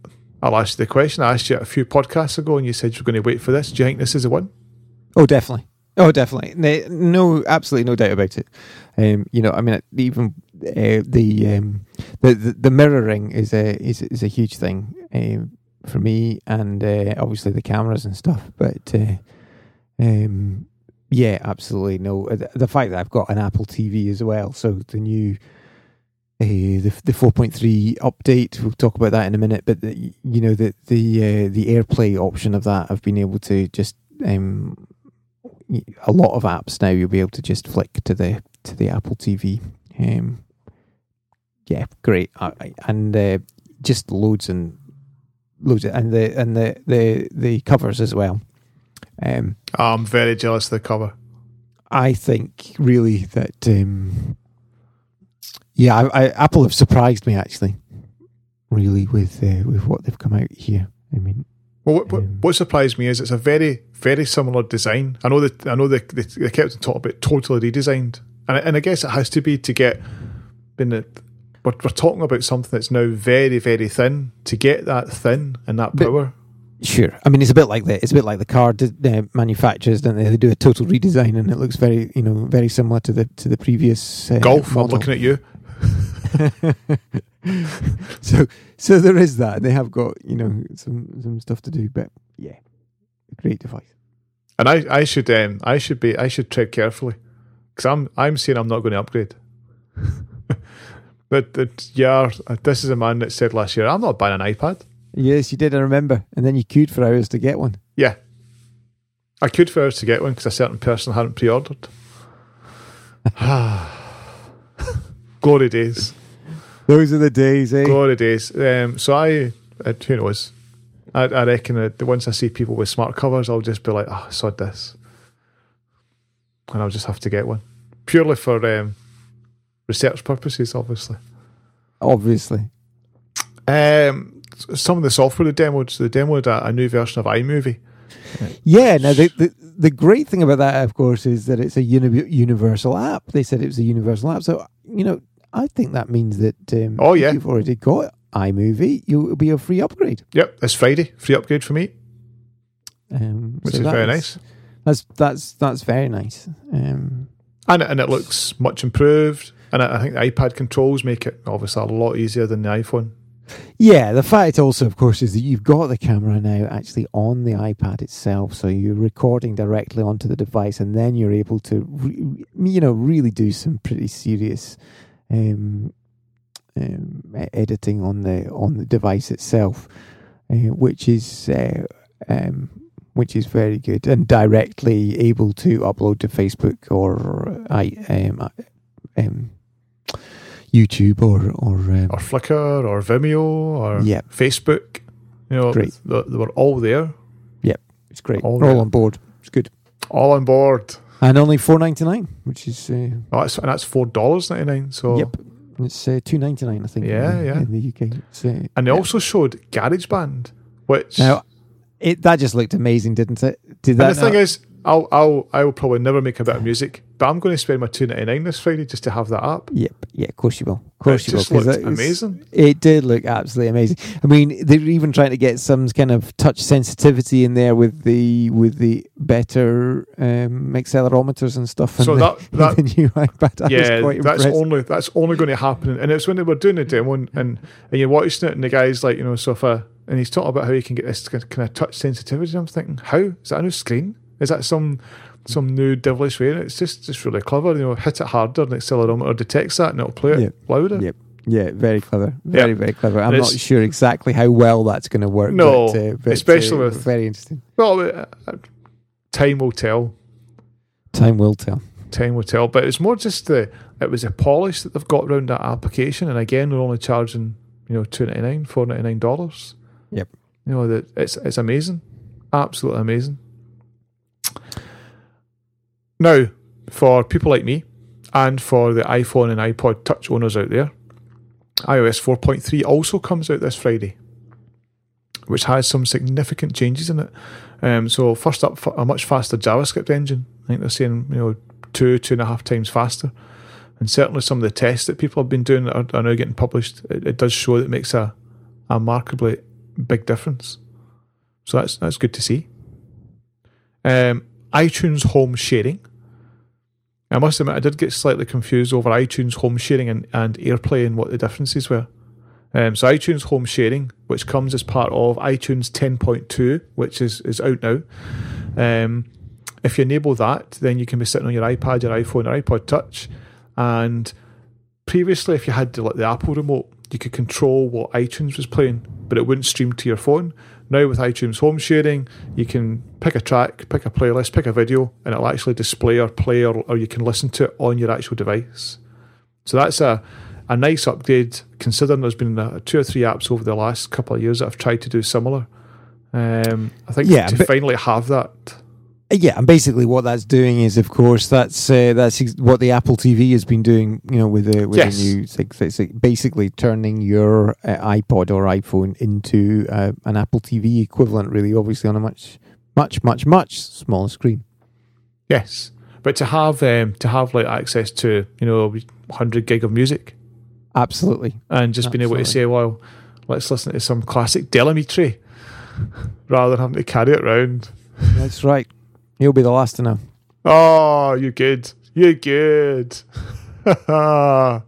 I'll ask you the question. I asked you a few podcasts ago, and you said you're going to wait for this. Do you think this is the one? Oh, definitely. Oh, definitely. No, no absolutely no doubt about it. Um, you know, I mean, even uh, the, um, the the the mirroring is a is is a huge thing um, for me, and uh, obviously the cameras and stuff. But uh, um, yeah, absolutely no. The, the fact that I've got an Apple T V as well, so the new uh, the the four point three update. We'll talk about that in a minute. But the, you know, the the uh, the AirPlay option of that, I've been able to just. Um, a lot of apps now you'll be able to just flick to the to the Apple T V. Um, yeah, great, I, I, and uh, just loads and loads, of, and the and the, the the covers as well. Um, I'm very jealous of the cover. I think really that um, yeah, I, I, Apple have surprised me actually, really with uh, with what they've come out here. I mean. Well, what, what, what surprised me is it's a very, very similar design. I know that I know they, they, they kept talking about totally redesigned, and and I guess it has to be to get. Been the, we're, we're talking about something that's now very, very thin. To get that thin and that power. But, sure, I mean it's a bit like the it's a bit like the car uh, manufacturers, don't they? They do a total redesign, and it looks very, you know, very similar to the to the previous uh, Golf. model. I'm looking at you. so so there is that. They have got, you know, some some stuff to do, but yeah, a great device. And I, I should um I should be I should tread carefully, because I'm I'm saying I'm not going to upgrade. but, but yeah, this is a man that said last year I'm not buying an iPad. Yes, you did. I remember, and then you queued for hours to get one. Yeah, I queued for hours to get one because a certain person hadn't pre-ordered. Glory days. Those are the days, eh? Glory days. Um, so I, uh, who knows? I, I reckon that once I see people with smart covers, I'll just be like, oh, I sod this. And I'll just have to get one. Purely for um, research purposes, obviously. Obviously. Um, some of the software they demoed, so they demoed a, a new version of iMovie. Yeah, now the, the the great thing about that, of course, is that it's a uni- universal app. They said it was a universal app. So, you know, I think that means that um, oh, yeah. if you've already got iMovie, you'll be a free upgrade. Yep, it's Friday. Free upgrade for me. Um, which so is very nice. That's that's that's very nice. Um, and, and it looks much improved. And I, I think the iPad controls make it obviously a lot easier than the iPhone. Yeah, the fact also, of course, is that you've got the camera now actually on the iPad itself, so you're recording directly onto the device, and then you're able to, re- you know, really do some pretty serious um, um, editing on the on the device itself, uh, which is uh, um, which is very good, and directly able to upload to Facebook or I um, um, YouTube or or um, or Flickr or Vimeo or yep. Facebook. You know, great. They, they were all there. Yep, it's great. All We're there. all on board. It's good. All on board. And only four ninety nine, which is uh, oh, that's, and that's four dollars ninety nine. So yep, it's uh, two ninety nine, I think. Yeah, in, yeah. In the U K, it's, uh, and they yeah. also showed GarageBand, which now it that just looked amazing, didn't it? Did and that? the thing not- is, I'll I'll I will probably never make a bit of music, but I'm going to spend my two ninety nine this Friday just to have that app. Yep, yeah, of course you will. Of course it you just will. 'cause looked it was- amazing. It did look absolutely amazing. I mean, they're even trying to get some kind of touch sensitivity in there with the with the better um, accelerometers and stuff. So in that- the, that- the new iPad. I was Yeah, quite that's impressed. only that's only going to happen, and it's when they were doing the demo, and, and and you're watching it, and the guy's like, you know, so if I, and he's talking about how you can get this kind of touch sensitivity. And I'm thinking, how is that a new screen? Is that some some new devilish way? And it's just just really clever. You know, hit it harder, and the accelerometer detects that, and it'll play it Yep. louder. Yep. Yeah, very clever. Very, Yep. very clever. I'm And not it's- sure exactly how well that's going to work. No, but, uh, but, especially uh, with- very interesting. Well, uh, uh, time will tell. Time will tell. Time will tell. But it's more just the it was a polish that they've got around that application, and again, they're only charging you know two ninety nine, four ninety nine dollars. Yep. You know that it's it's amazing, absolutely amazing. Now, for people like me, and for the iPhone and iPod Touch owners out there, iOS four point three also comes out this Friday, which has some significant changes in it. Um, so first up, a much faster JavaScript engine. I think they're saying you know two, two and a half times faster. And certainly some of the tests that people have been doing are, are now getting published. It, it does show that it makes a, a markedly big difference. So that's that's good to see. Um, iTunes home sharing. I must admit, I did get slightly confused over iTunes home sharing and, and AirPlay and what the differences were. Um, so iTunes home sharing, which comes as part of iTunes ten point two, which is, is out now. Um, if you enable that, then you can be sitting on your iPad, your iPhone, or iPod Touch. And previously, if you had the, like the Apple remote, you could control what iTunes was playing, but it wouldn't stream to your phone. Now with iTunes home sharing, you can pick a track, pick a playlist, pick a video, and it'll actually display or play, or, or you can listen to it on your actual device. So that's a, a nice upgrade, considering there's been a, two or three apps over the last couple of years that have tried to do similar. Um, I think yeah, to finally have that. Yeah, and basically what that's doing is, of course, that's uh, that's ex- what the Apple T V has been doing. You know, with the with yes. the new, it's, like, it's like basically turning your uh, iPod or iPhone into uh, an Apple T V equivalent. Really, obviously, on a much, much, much, much smaller screen. Yes, but to have um, to have like access to you know one hundred gig of music, absolutely, and just absolutely. being able to say, well, let's listen to some classic Delamitri, rather than having to carry it around. That's right. You'll be the last to know. Oh, you're good. You're good. um,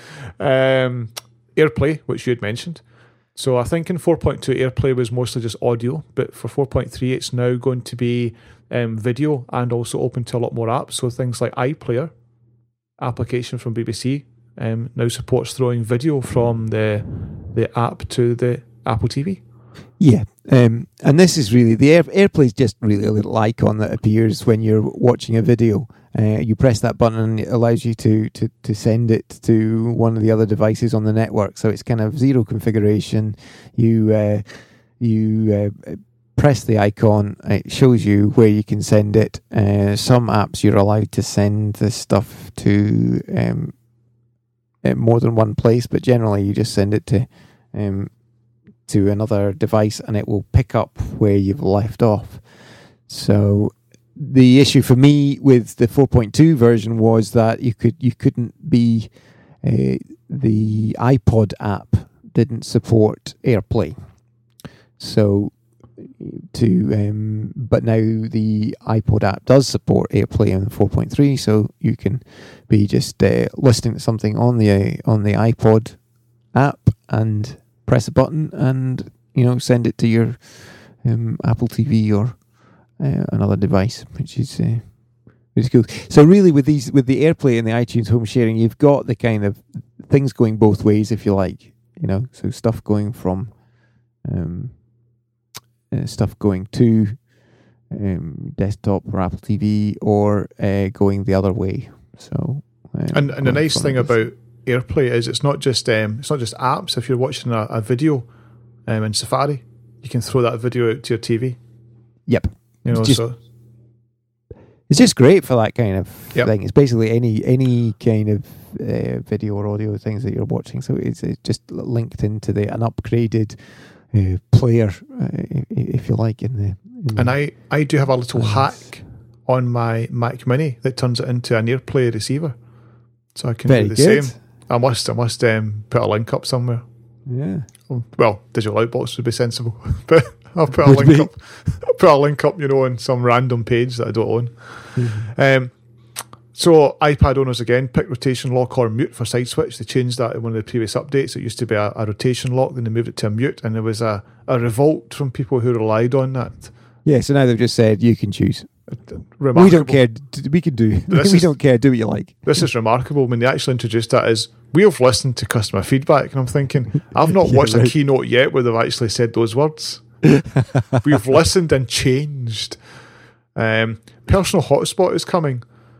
AirPlay, which you had mentioned. So I think in four point two, AirPlay was mostly just audio, but for four point three, it's now going to be um, video and also open to a lot more apps. So things like iPlayer, application from B B C, um, now supports throwing video from the the app to the Apple T V. Yeah, um, and this is really, the Air, AirPlay is just really a little icon that appears when you're watching a video. Uh, you press that button and it allows you to, to, to send it to one of the other devices on the network. So it's kind of zero configuration. You uh, you uh, press the icon, it shows you where you can send it. Uh, some apps you're allowed to send this stuff to um, uh, more than one place, but generally you just send it to... Um, to another device and it will pick up where you've left off. So the issue for me with the four point two version was that you could you couldn't be uh, the iPod app didn't support AirPlay. So to um, but now the iPod app does support AirPlay in four point three, so you can be just uh, listening to something on the uh, on the iPod app and press a button and, you know, send it to your um, Apple T V or uh, another device, which is uh, which is cool. So really, with these, with the AirPlay and the iTunes home sharing, you've got the kind of things going both ways, if you like. You know, so stuff going from um, uh, stuff going to um, desktop or Apple T V, or uh, going the other way. So, um, and and the nice thing about AirPlay is it's not just um, it's not just apps. If you're watching a, a video um, in Safari, you can throw that video out to your T V. Yep, you know, it's just, so it's just great for that kind of yep. thing. It's basically any any kind of uh, video or audio things that you're watching. So it's, it's just linked into the an upgraded uh, player, uh, if you like, in the. In and the, I I do have a little uh, hack on my Mac Mini that turns it into an AirPlay receiver, so I can do the good. same. I must, I must um, put a link up somewhere. Yeah. Well, Digital Outbox would be sensible, but I'll put a Would link be. up. I'll put a link up, you know, on some random page that I don't own. Mm-hmm. Um, so iPad owners again, pick rotation lock or mute for side switch. They changed that in one of the previous updates. It used to be a, a rotation lock, then they moved it to a mute, and there was a, a revolt from people who relied on that. Yeah. So now they've just said you can choose. Remarkable. We don't care. We can do. This we is, don't care. Do what you like. This is remarkable. When they actually introduced that, is we have listened to customer feedback, and I'm thinking I've not yeah, watched right. a keynote yet where they've actually said those words. We've listened and changed. Um, personal hotspot is coming.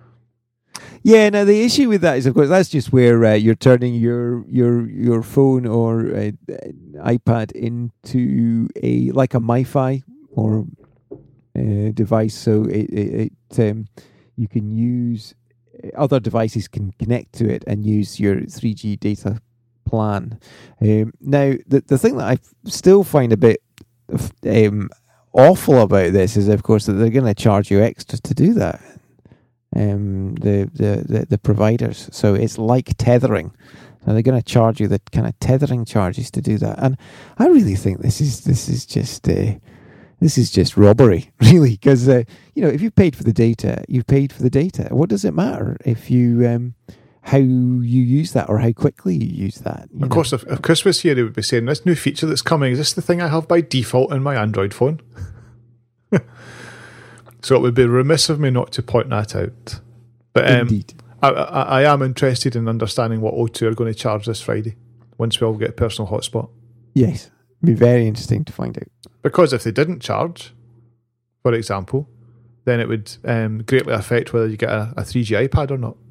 Yeah. Now the issue with that is, of course, that's just where uh, you're turning your your your phone or uh, iPad into a like a MiFi or. Uh, device, so it, it, it um, you can use other devices can connect to it and use your three G data plan. Um, now, the the thing that I still find a bit um, awful about this is, of course, that they're going to charge you extra to do that. Um, the, the the the providers, so it's like tethering. Are they going to charge you the kind of tethering charges to do that? And I really think this is this is just uh, this is just robbery, really, because uh, you know, if you've paid for the data, you've paid for the data. What does it matter if you um, how you use that or how quickly you use that? You of know? course, if, if Chris was here, he would be saying, "This new feature that's coming, is this the thing I have by default in my Android phone?" So it would be remiss of me not to point that out. But um, Indeed. I, I, I am interested in understanding what O two are going to charge this Friday once we all get a personal hotspot. Yes, it'd be very interesting to find out. Because if they didn't charge, for example, then it would um, greatly affect whether you get a, a three G iPad or not.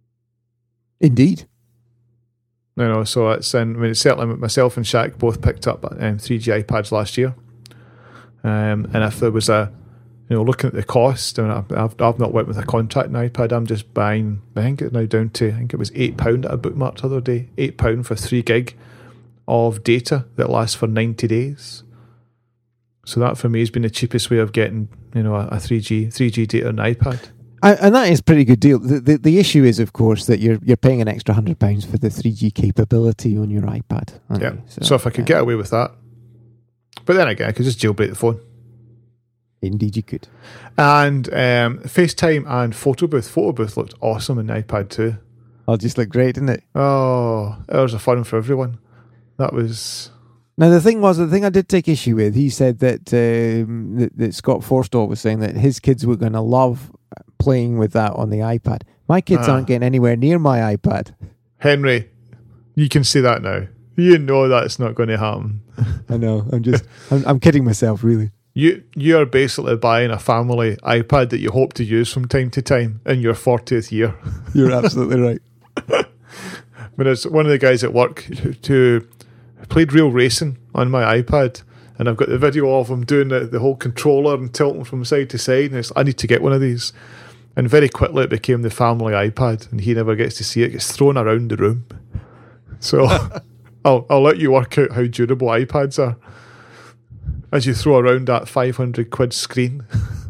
Indeed. You know, so it's, and I mean, it's certainly myself and Shaq both picked up um, three G iPads last year. Um, and if there was a, you know, looking at the cost, I mean, I've, I've not went with a contract iPad, I'm just buying, I think it's now down to, I think it was eight pounds that I bookmarked the other day, eight pounds for three gig of data that lasts for ninety days. So that for me has been the cheapest way of getting, you know, a, a three G three G data on an iPad. I, and that is a pretty good deal. The, the the issue is, of course, that you're you're paying an extra hundred pounds for the three G capability on your iPad. Yeah. So, so if I could yeah. get away with that, but then again, I could just jailbreak the phone. Indeed, you could. And um, FaceTime and Photo Booth. Photo Booth looked awesome in the iPad too. Oh, just looked great, didn't it? Oh, hours of fun for everyone. That was. Now the thing was, the thing I did take issue with, he said that um, that, that Scott Forstall was saying that his kids were going to love playing with that on the iPad. My kids Ah. aren't getting anywhere near my iPad. Henry, you can say that now. You know that's not going to happen. I know. I'm just. I'm, I'm kidding myself, really. You you are basically buying a family iPad that you hope to use from time to time in your fortieth year. You're absolutely right. I mean, it's one of the guys at work who, who played real racing on my iPad, and I've got the video of him doing the, the whole controller and tilting from side to side, and it's, I need to get one of these. And very quickly it became the family iPad, and he never gets to see it. It gets thrown around the room. So I'll, I'll let you work out how durable iPads are as you throw around that five hundred quid screen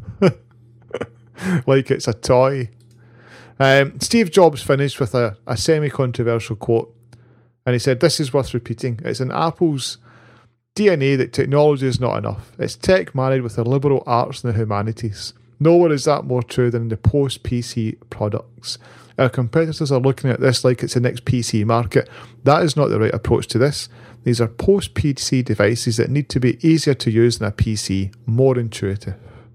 like it's a toy. Um, Steve Jobs finished with a, a semi-controversial quote, and he said, "This is worth repeating. It's in Apple's D N A that technology is not enough. It's tech married with the liberal arts and the humanities. Nowhere is that more true than in the post-P C products. Our competitors are looking at this like it's the next P C market. That is not the right approach to this. These are post-P C devices that need to be easier to use than a P C, more intuitive."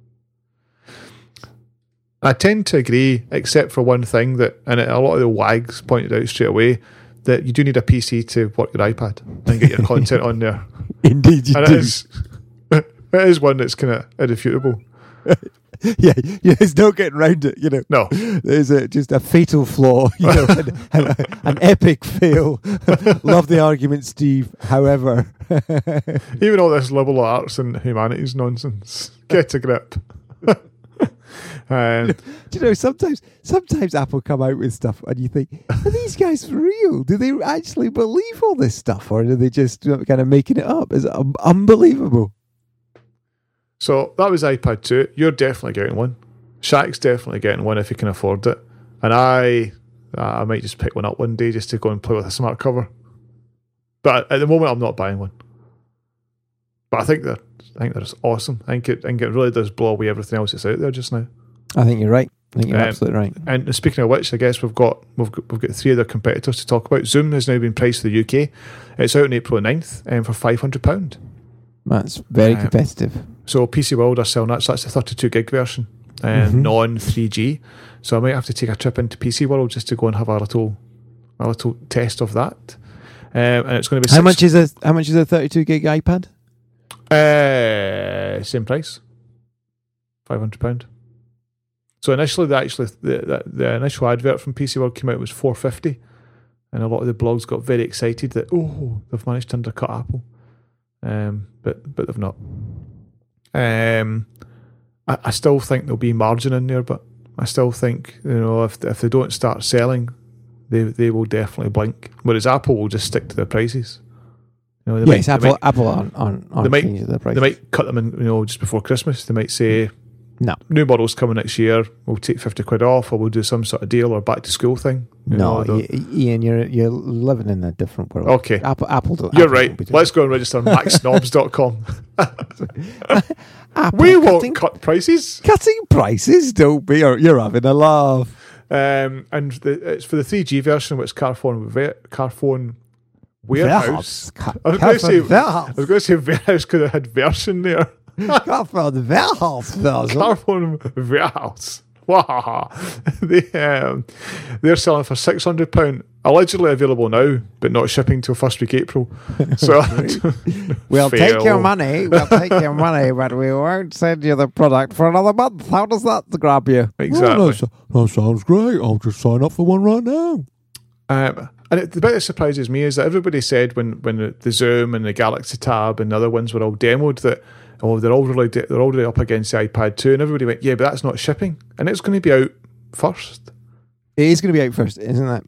I tend to agree, except for one thing, that, and a lot of the wags pointed out straight away, that you do need a P C to work your iPad and get your content on there. Indeed, you And do. it is, it is one that's kind of irrefutable. yeah, yeah, there's no getting around it, you know. No. There's a, just a fatal flaw, you know, and, and a, an epic fail. Love the argument, Steve. However, Even all this liberal arts and humanities nonsense. Get a grip. um, do you know, sometimes sometimes Apple come out with stuff and you think, are these guys for real? Do they actually believe all this stuff, or are they just kind of making it up? Is it un- unbelievable? so that was iPad two. You're definitely getting one. Shaq's definitely getting one if he can afford it. And I I might just pick one up one day just to go and play with a smart cover. But at the moment, I'm not buying one. But I think that I think that's awesome. I think it, I think it really does blow away everything else that's out there just now. I think you're right. I think you're Um, absolutely right. And speaking of which, I guess we've got we've got, we've got three other competitors to talk about. Zoom has now been priced for the U K. It's out on April ninth um, for five hundred pounds. That's very um, competitive. So P C World are selling that. So that's the thirty-two gig version, um, Mhm. non three G. So I might have to take a trip into P C World just to go and have a little a little test of that. Um, and it's going to be How six, much is a how much is a thirty-two gig iPad? Uh, same price, five hundred pounds. So initially, the actually the, the the initial advert from P C World came out was four fifty, and a lot of the blogs got very excited that oh they've managed to undercut Apple, um, but but they've not. Um, I, I still think there'll be margin in there, but I still think you know if if they don't start selling, they they will definitely blink. Whereas Apple will just stick to their prices. You know, they Yes, might, Apple they might, Apple on on, on they might- changing their prices. They might cut them in, you know, just before Christmas. They might say No. New models coming next year. We'll take fifty quid off, or we'll do some sort of deal or back to school thing. You No, know, I- Ian, you're you're living in a different world. Okay. Apple, Apple don't. You're Apple right. won't be doing Let's go and register mac snobs dot com. that. Apple We cutting, won't cut prices. cutting prices. Don't be. Or you're having a laugh. Um, and the, it's for the three G version, which Carphone, Carphone Warehouse. Car- I was going to say, I Warehouse. was going to say warehouse because it had version there. Carphone Warehouse version. Carphone Warehouse. Wow. they, um, they're selling for six hundred pounds. Allegedly available now, but not shipping till first week April. So We'll fail. take your money. We'll take your money, but we won't send you the product for another month. How does that grab you? Exactly. Oh, that, that sounds great. I'll just sign up for one right now. Um, and it, the bit that surprises me is that everybody said when, when the, the Zoom and the Galaxy Tab and the other ones were all demoed that oh they're already they're already up against the iPad two, and everybody went yeah, but that's not shipping, and it's going to be out first. It is going to be out first, isn't it?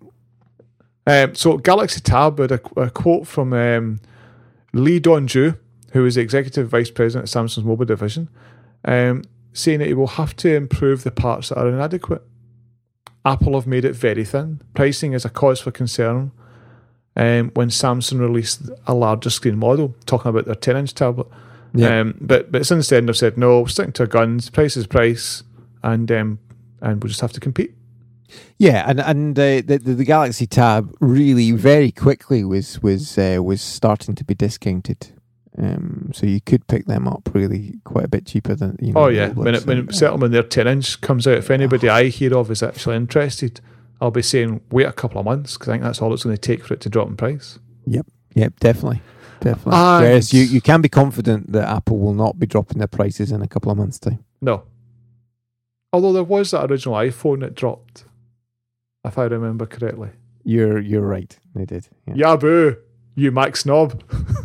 Um, so Galaxy Tab had a, a quote from um, Lee Donju, who is the executive vice president at Samsung's mobile division, um, saying that it will have to improve the parts that are inadequate. Apple have made it very thin. Pricing is a cause for concern um, when Samsung released a larger screen model, talking about their ten-inch tablet. Yeah. Um, but but since then they've said no, we're sticking to our guns. Price is price, and um, and we'll just have to compete. Yeah, and and uh, the, the the Galaxy Tab really very quickly was was uh, was starting to be discounted. Um, so you could pick them up really quite a bit cheaper than you know. Oh yeah, the when it, when it, certainly when their ten inch comes out, if anybody I hear of is actually interested, I'll be saying wait a couple of months because I think that's all it's going to take for it to drop in price. Yep, yep, definitely, definitely. And- Whereas you you can be confident that Apple will not be dropping their prices in a couple of months' time. No, although there was that original iPhone that dropped, if I remember correctly. You're you're right, they did. Yeah. Yeah, boo, you Mac snob.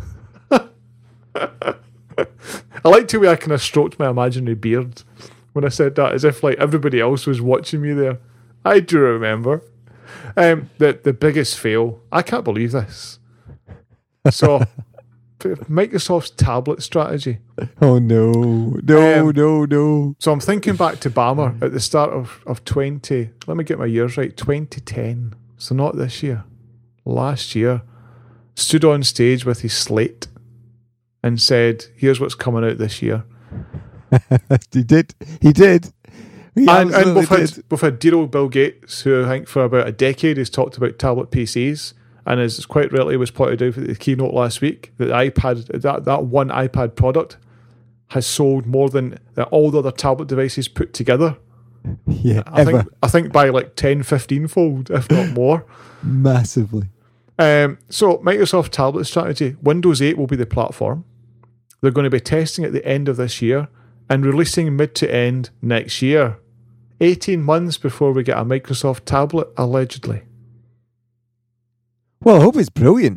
I like the way I kind of stroked my imaginary beard when I said that, as if like everybody else was watching me there. I do remember. Um, the the biggest fail. I can't believe this. So, Microsoft's tablet strategy. Oh no, no, Um, no, no. So I'm thinking back to Bammer at the start of, of twenty. Let me get my years right. twenty ten. So not this year. Last year, stood on stage with his slate and said, "Here's what's coming out this year." He did. He did. He And, and absolutely we've had did. we've had dear old Bill Gates, who I think for about a decade has talked about tablet P Cs, and as quite rightly was pointed out at the keynote last week, that the iPad that that one iPad product has sold more than all the other tablet devices put together. Yeah, I ever. think I think by like ten, fifteen fold, if not more. Massively. Um, so Microsoft tablet strategy, Windows eight will be the platform. They're going to be testing at the end of this year and releasing mid to end next year. eighteen months before we get a Microsoft tablet, allegedly. Well, I hope it's brilliant.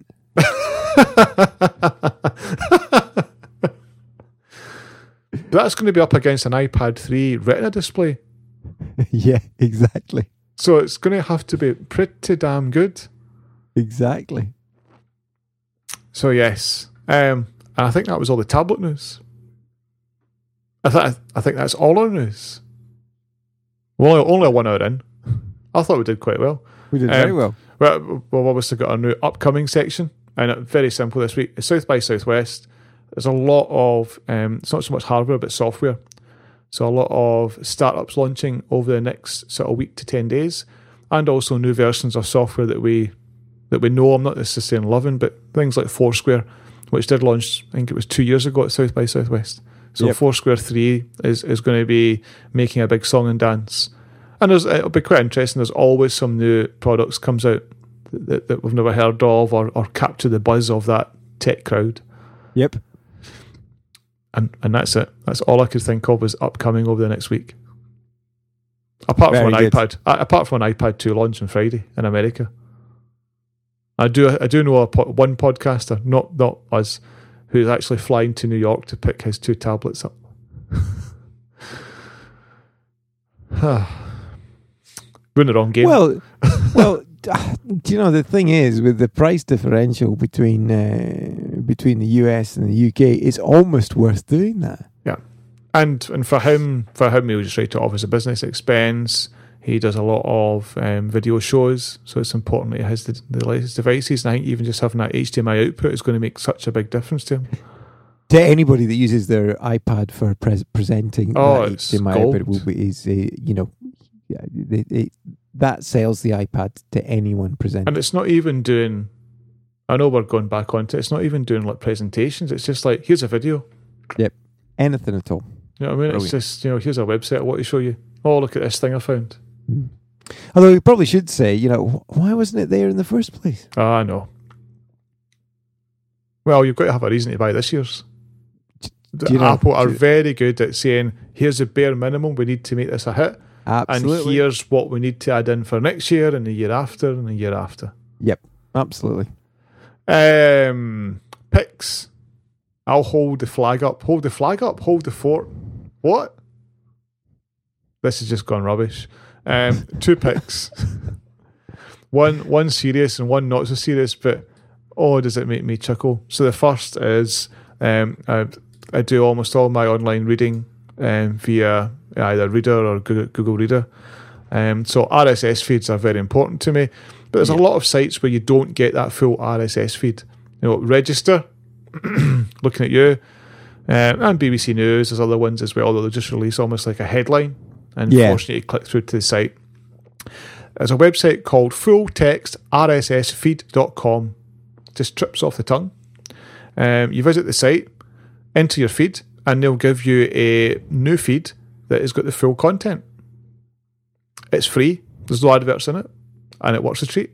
That's going to be up against an iPad three Retina display. Yeah, exactly. So it's going to have to be pretty damn good. Exactly. So yes, um, and I think that was all the tablet news. I th- I think that's all our news. Well, only, only a one hour in. I thought we did quite well. We did Um, very well. Well, we've obviously got a new upcoming section, and it's very simple this week. It's South by Southwest. There's a lot of, um, it's not so much hardware, but software. So a lot of startups launching over the next sort of week to ten days, and also new versions of software that we that we know I'm not necessarily loving, but things like Foursquare, which did launch, I think it was two years ago at South by Southwest. So Yep. Foursquare three is, is going to be making a big song and dance. And there's, it'll be quite interesting. There's always some new products comes out that, that we've never heard of or, or capture the buzz of that tech crowd. Yep. And and that's it. That's all I could think of was upcoming over the next week. Apart Very from an good. iPad, uh, apart from an iPad two launch on Friday in America. I do I do know a po- one podcaster, not not us, who's actually flying to New York to pick his two tablets up. We're in the wrong game. Well, well, do you know the thing is with the price differential between uh, between the U S and the U K, it's almost worth doing that. And and for him, for him, he'll just write it off as a business expense. He does a lot of um, video shows, so it's important that he has the, the latest devices. And I think even just having that H D M I output is going to make such a big difference to him. To anybody that uses their iPad for pres- presenting, oh, that it's H D M I gold. output will be is uh, you know, yeah, it, it, that sells the iPad to anyone presenting. And it's not even doing. I know we're going back onto it. It's not even doing like presentations. It's just like, here's a video. Yep, anything at all. You know what I mean? Brilliant. It's just, you know, here's a website I want to show you. Oh, look at this thing I found. Mm. Although we probably should say, you know, why wasn't it there in the first place? Ah, no. Well, you've got to have a reason to buy this year's. Do you know- Apple are do you- very good at saying, here's the bare minimum we need to make this a hit. Absolutely. And here's what we need to add in for next year and the year after and the year after. Yep, absolutely. Um, picks. I'll hold the flag up. Hold the flag up. Hold the fort. What? This has just gone rubbish. Um, two picks. one one serious and one not so serious, but oh, does it make me chuckle. So the first is um, I, I do almost all my online reading um, via either Reader or Google, Google Reader. Um, so R S S feeds are very important to me. But there's Yeah. a lot of sites where you don't get that full R S S feed. You know, Register, looking at you, um, and B B C News, there's other ones as well that they'll just release almost like a headline and Yeah. forcing you to click through to the site. There's a website called full text R S S feed dot com. Just trips off the tongue. Um, you visit the site, enter your feed, and they'll give you a new feed that has got the full content. It's free. There's no adverts in it. And it works a treat.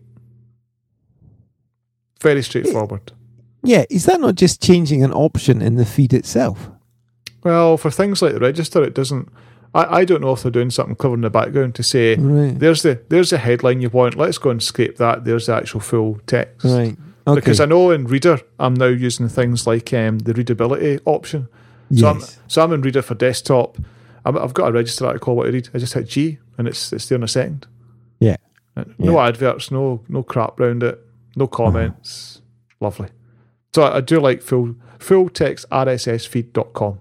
Very straightforward. Yeah, is that not just changing an option in the feed itself? Well, for things like the Register, it doesn't. I, I don't know if they're doing something clever in the background to say, Right. there's the there's the headline you want, let's go and scrape that, there's the actual full text. Right. Okay. Because I know in Reader, I'm now using things like um, the readability option. So, I'm, yes. so I'm in Reader for desktop. I'm, I've got a Register article I want to read. I just hit G, and it's it's there in a second. Yeah. No Yeah. adverts, no no crap around it, no comments. Lovely. So I, I do like full full text R S S feed dot com.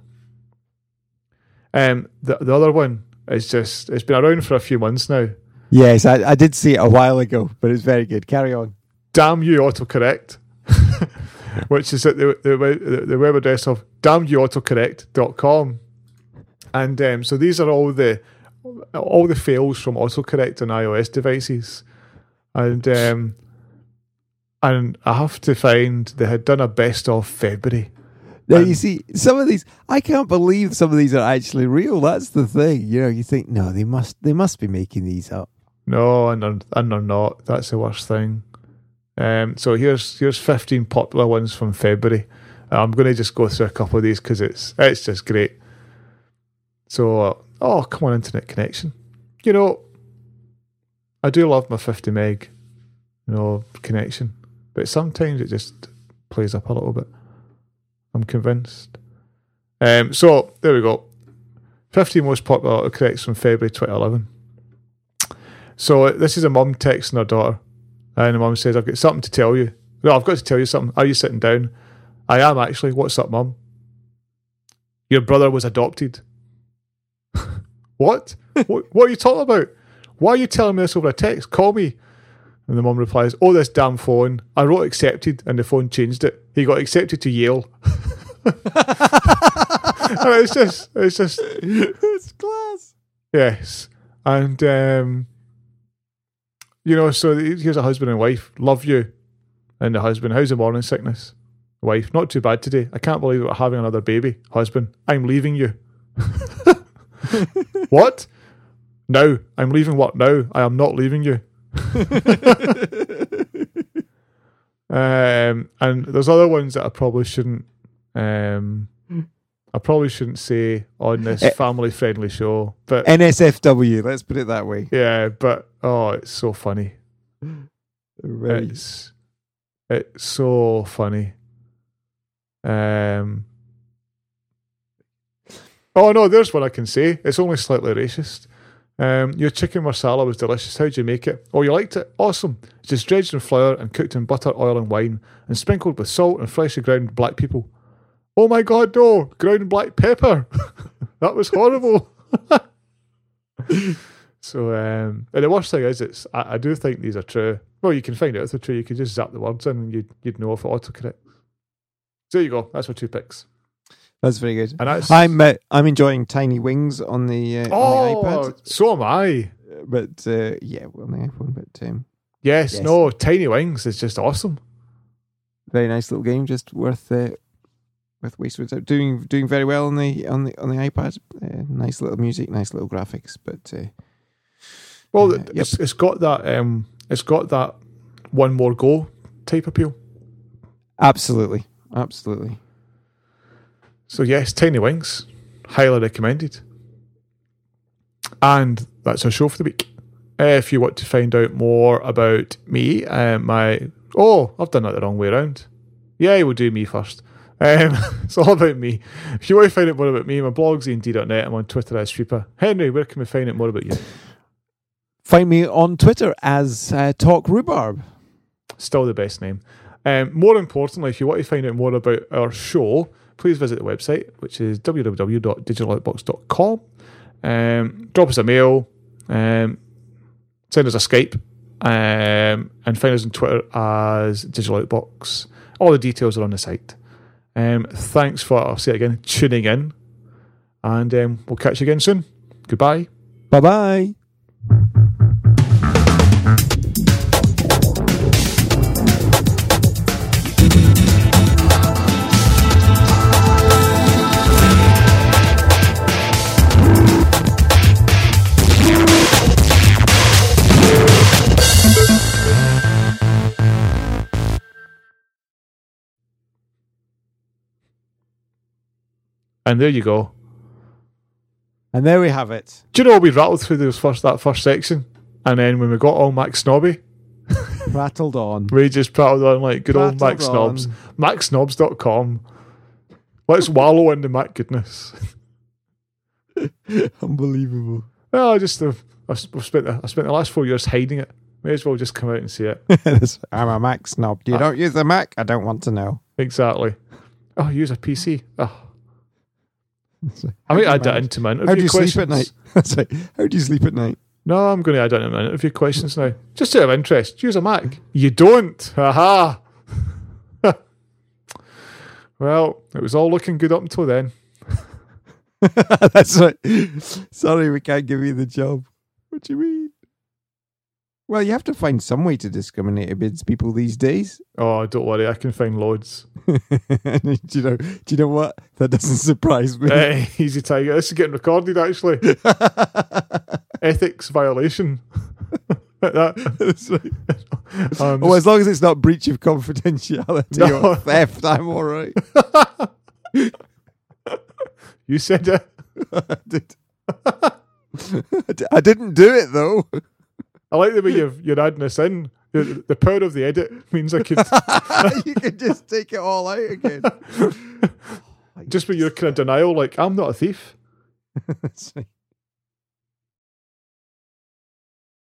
Um, the the other one is just it's been around for a few months now. Yes, I, I did see it a while ago, but it's very good. Carry on. Damn you autocorrect, which is at the the, the, the web address of damn you autocorrect dot com. And um, so these are all the all the fails from autocorrect on iOS devices, and um, and I have to find they had done a best of February. Now, And- you see, some of these, I can't believe some of these are actually real. That's the thing. You know, you think, no, they must they must be making these up. No, and they're, and they're not. That's the worst thing. Um, so here's here's fifteen popular ones from February. I'm going to just go through a couple of these because it's it's just great. So, uh, oh, come on, internet connection. You know, I do love my fifty meg, you know, connection, but sometimes it just plays up a little bit. I'm convinced. Um, so there we go. fifteen most popular autocorrects from February twenty eleven. So uh, this is a mum texting her daughter, and the mum says, "I've got something to tell you. No, I've got to tell you something. Are you sitting down? I am actually. What's up, mum? Your brother was adopted." What? what? What are you talking about? Why are you telling me this over a text? Call me. And the mum replies, "Oh, this damn phone. I wrote accepted and the phone changed it. He got accepted to Yale." And it's just, it's just, It's class. yes. And, um, you know, so here's a husband and wife. Love you. And the husband, how's the morning sickness? Wife, not too bad today. I can't believe we're having another baby. Husband, I'm leaving you. What? No, I'm leaving what now? I am not leaving you. um, and there's other ones that I probably shouldn't um, I probably shouldn't say on this Eh. family friendly show. But N S F W, let's put it that way. yeah, but oh, it's so funny. Right. It's it's so funny. Um Oh no, there's one I can say. It's only slightly racist. Um, your chicken marsala was delicious. How'd you make it? Oh, you liked it? Awesome. It's just dredged in flour and cooked in butter, oil, and wine, and sprinkled with salt and freshly ground black people. Oh my God, no! Ground black pepper. That was horrible. So, um, and the worst thing is, it's I, I do think these are true. Well, you can find out if they're true. You can just zap the words in, and you'd you'd know if it autocorrect. So there you go. That's my two picks. That's very good. And that's, I'm uh, I'm enjoying Tiny Wings on the uh, oh, on the iPad. So am I. But uh, yeah, well, on the iPhone. But um, yes, yes, no, Tiny Wings is just awesome. Very nice little game. Just worth uh, with Wastewood doing doing very well on the on the on the iPad. Uh, nice little music, nice little graphics. But uh, well, uh, it's, yep. it's got that um, it's got that one more go type appeal. Absolutely, absolutely. So yes, Tiny Wings, highly recommended. And that's our show for the week. Uh, if you want to find out more about me, uh, my oh, I've done that the wrong way around. Yeah, we'll do me first. Um, it's all about me. If you want to find out more about me, my blog's E N D dot net. I'm on Twitter as Sweeper. Henry, where can we find out more about you? Find me on Twitter as uh, Talk Rhubarb. Still the best name. Um, more importantly, if you want to find out more about our show, please visit the website, which is w w w dot digital outbox dot com. Um, drop us a mail, um, send us a Skype, um, and find us on Twitter as Digital Outbox. All the details are on the site. Um, thanks for, I'll say it again, tuning in, and um, we'll catch you again soon. Goodbye. Bye-bye. And there you go. And there we have it. Do you know we rattled through those first that first section, and then when we got all Mac Snobby, Rattled on. we just prattled on like good old Mac Prattled on. Snobs. Mac Snobs dot com. Let's wallow in the Mac goodness. Unbelievable. Well, I just uh, I spent the, I spent the last four years hiding it. May as well just come out and see it. I'm a Mac snob. You Uh, don't use the Mac? I don't want to know. Exactly. Oh, use a P C. Oh. I might add that into my interview How do you questions. sleep at night? That's right. How do you sleep at night? No, I'm going to add that into my interview questions now. Just out of interest, use a Mac. You don't. Aha. Well, it was all looking good up until then. That's right. Sorry, we can't give you the job. What do you mean? Well, you have to find some way to discriminate against people these days. Oh, don't worry, I can find loads. do you know? Do you know what? That doesn't surprise me. Hey, easy tiger. This is getting recorded, actually. Ethics violation. That. That's right. Um, Oh, as long as it's not breach of confidentiality No. or theft, I'm all right. You said it. I did. I di- I didn't do it though. I like the way you're, you're adding this in. The, the power of the edit means I could You can just take it all out again. just with your kind of denial, like I'm not a thief. That's right.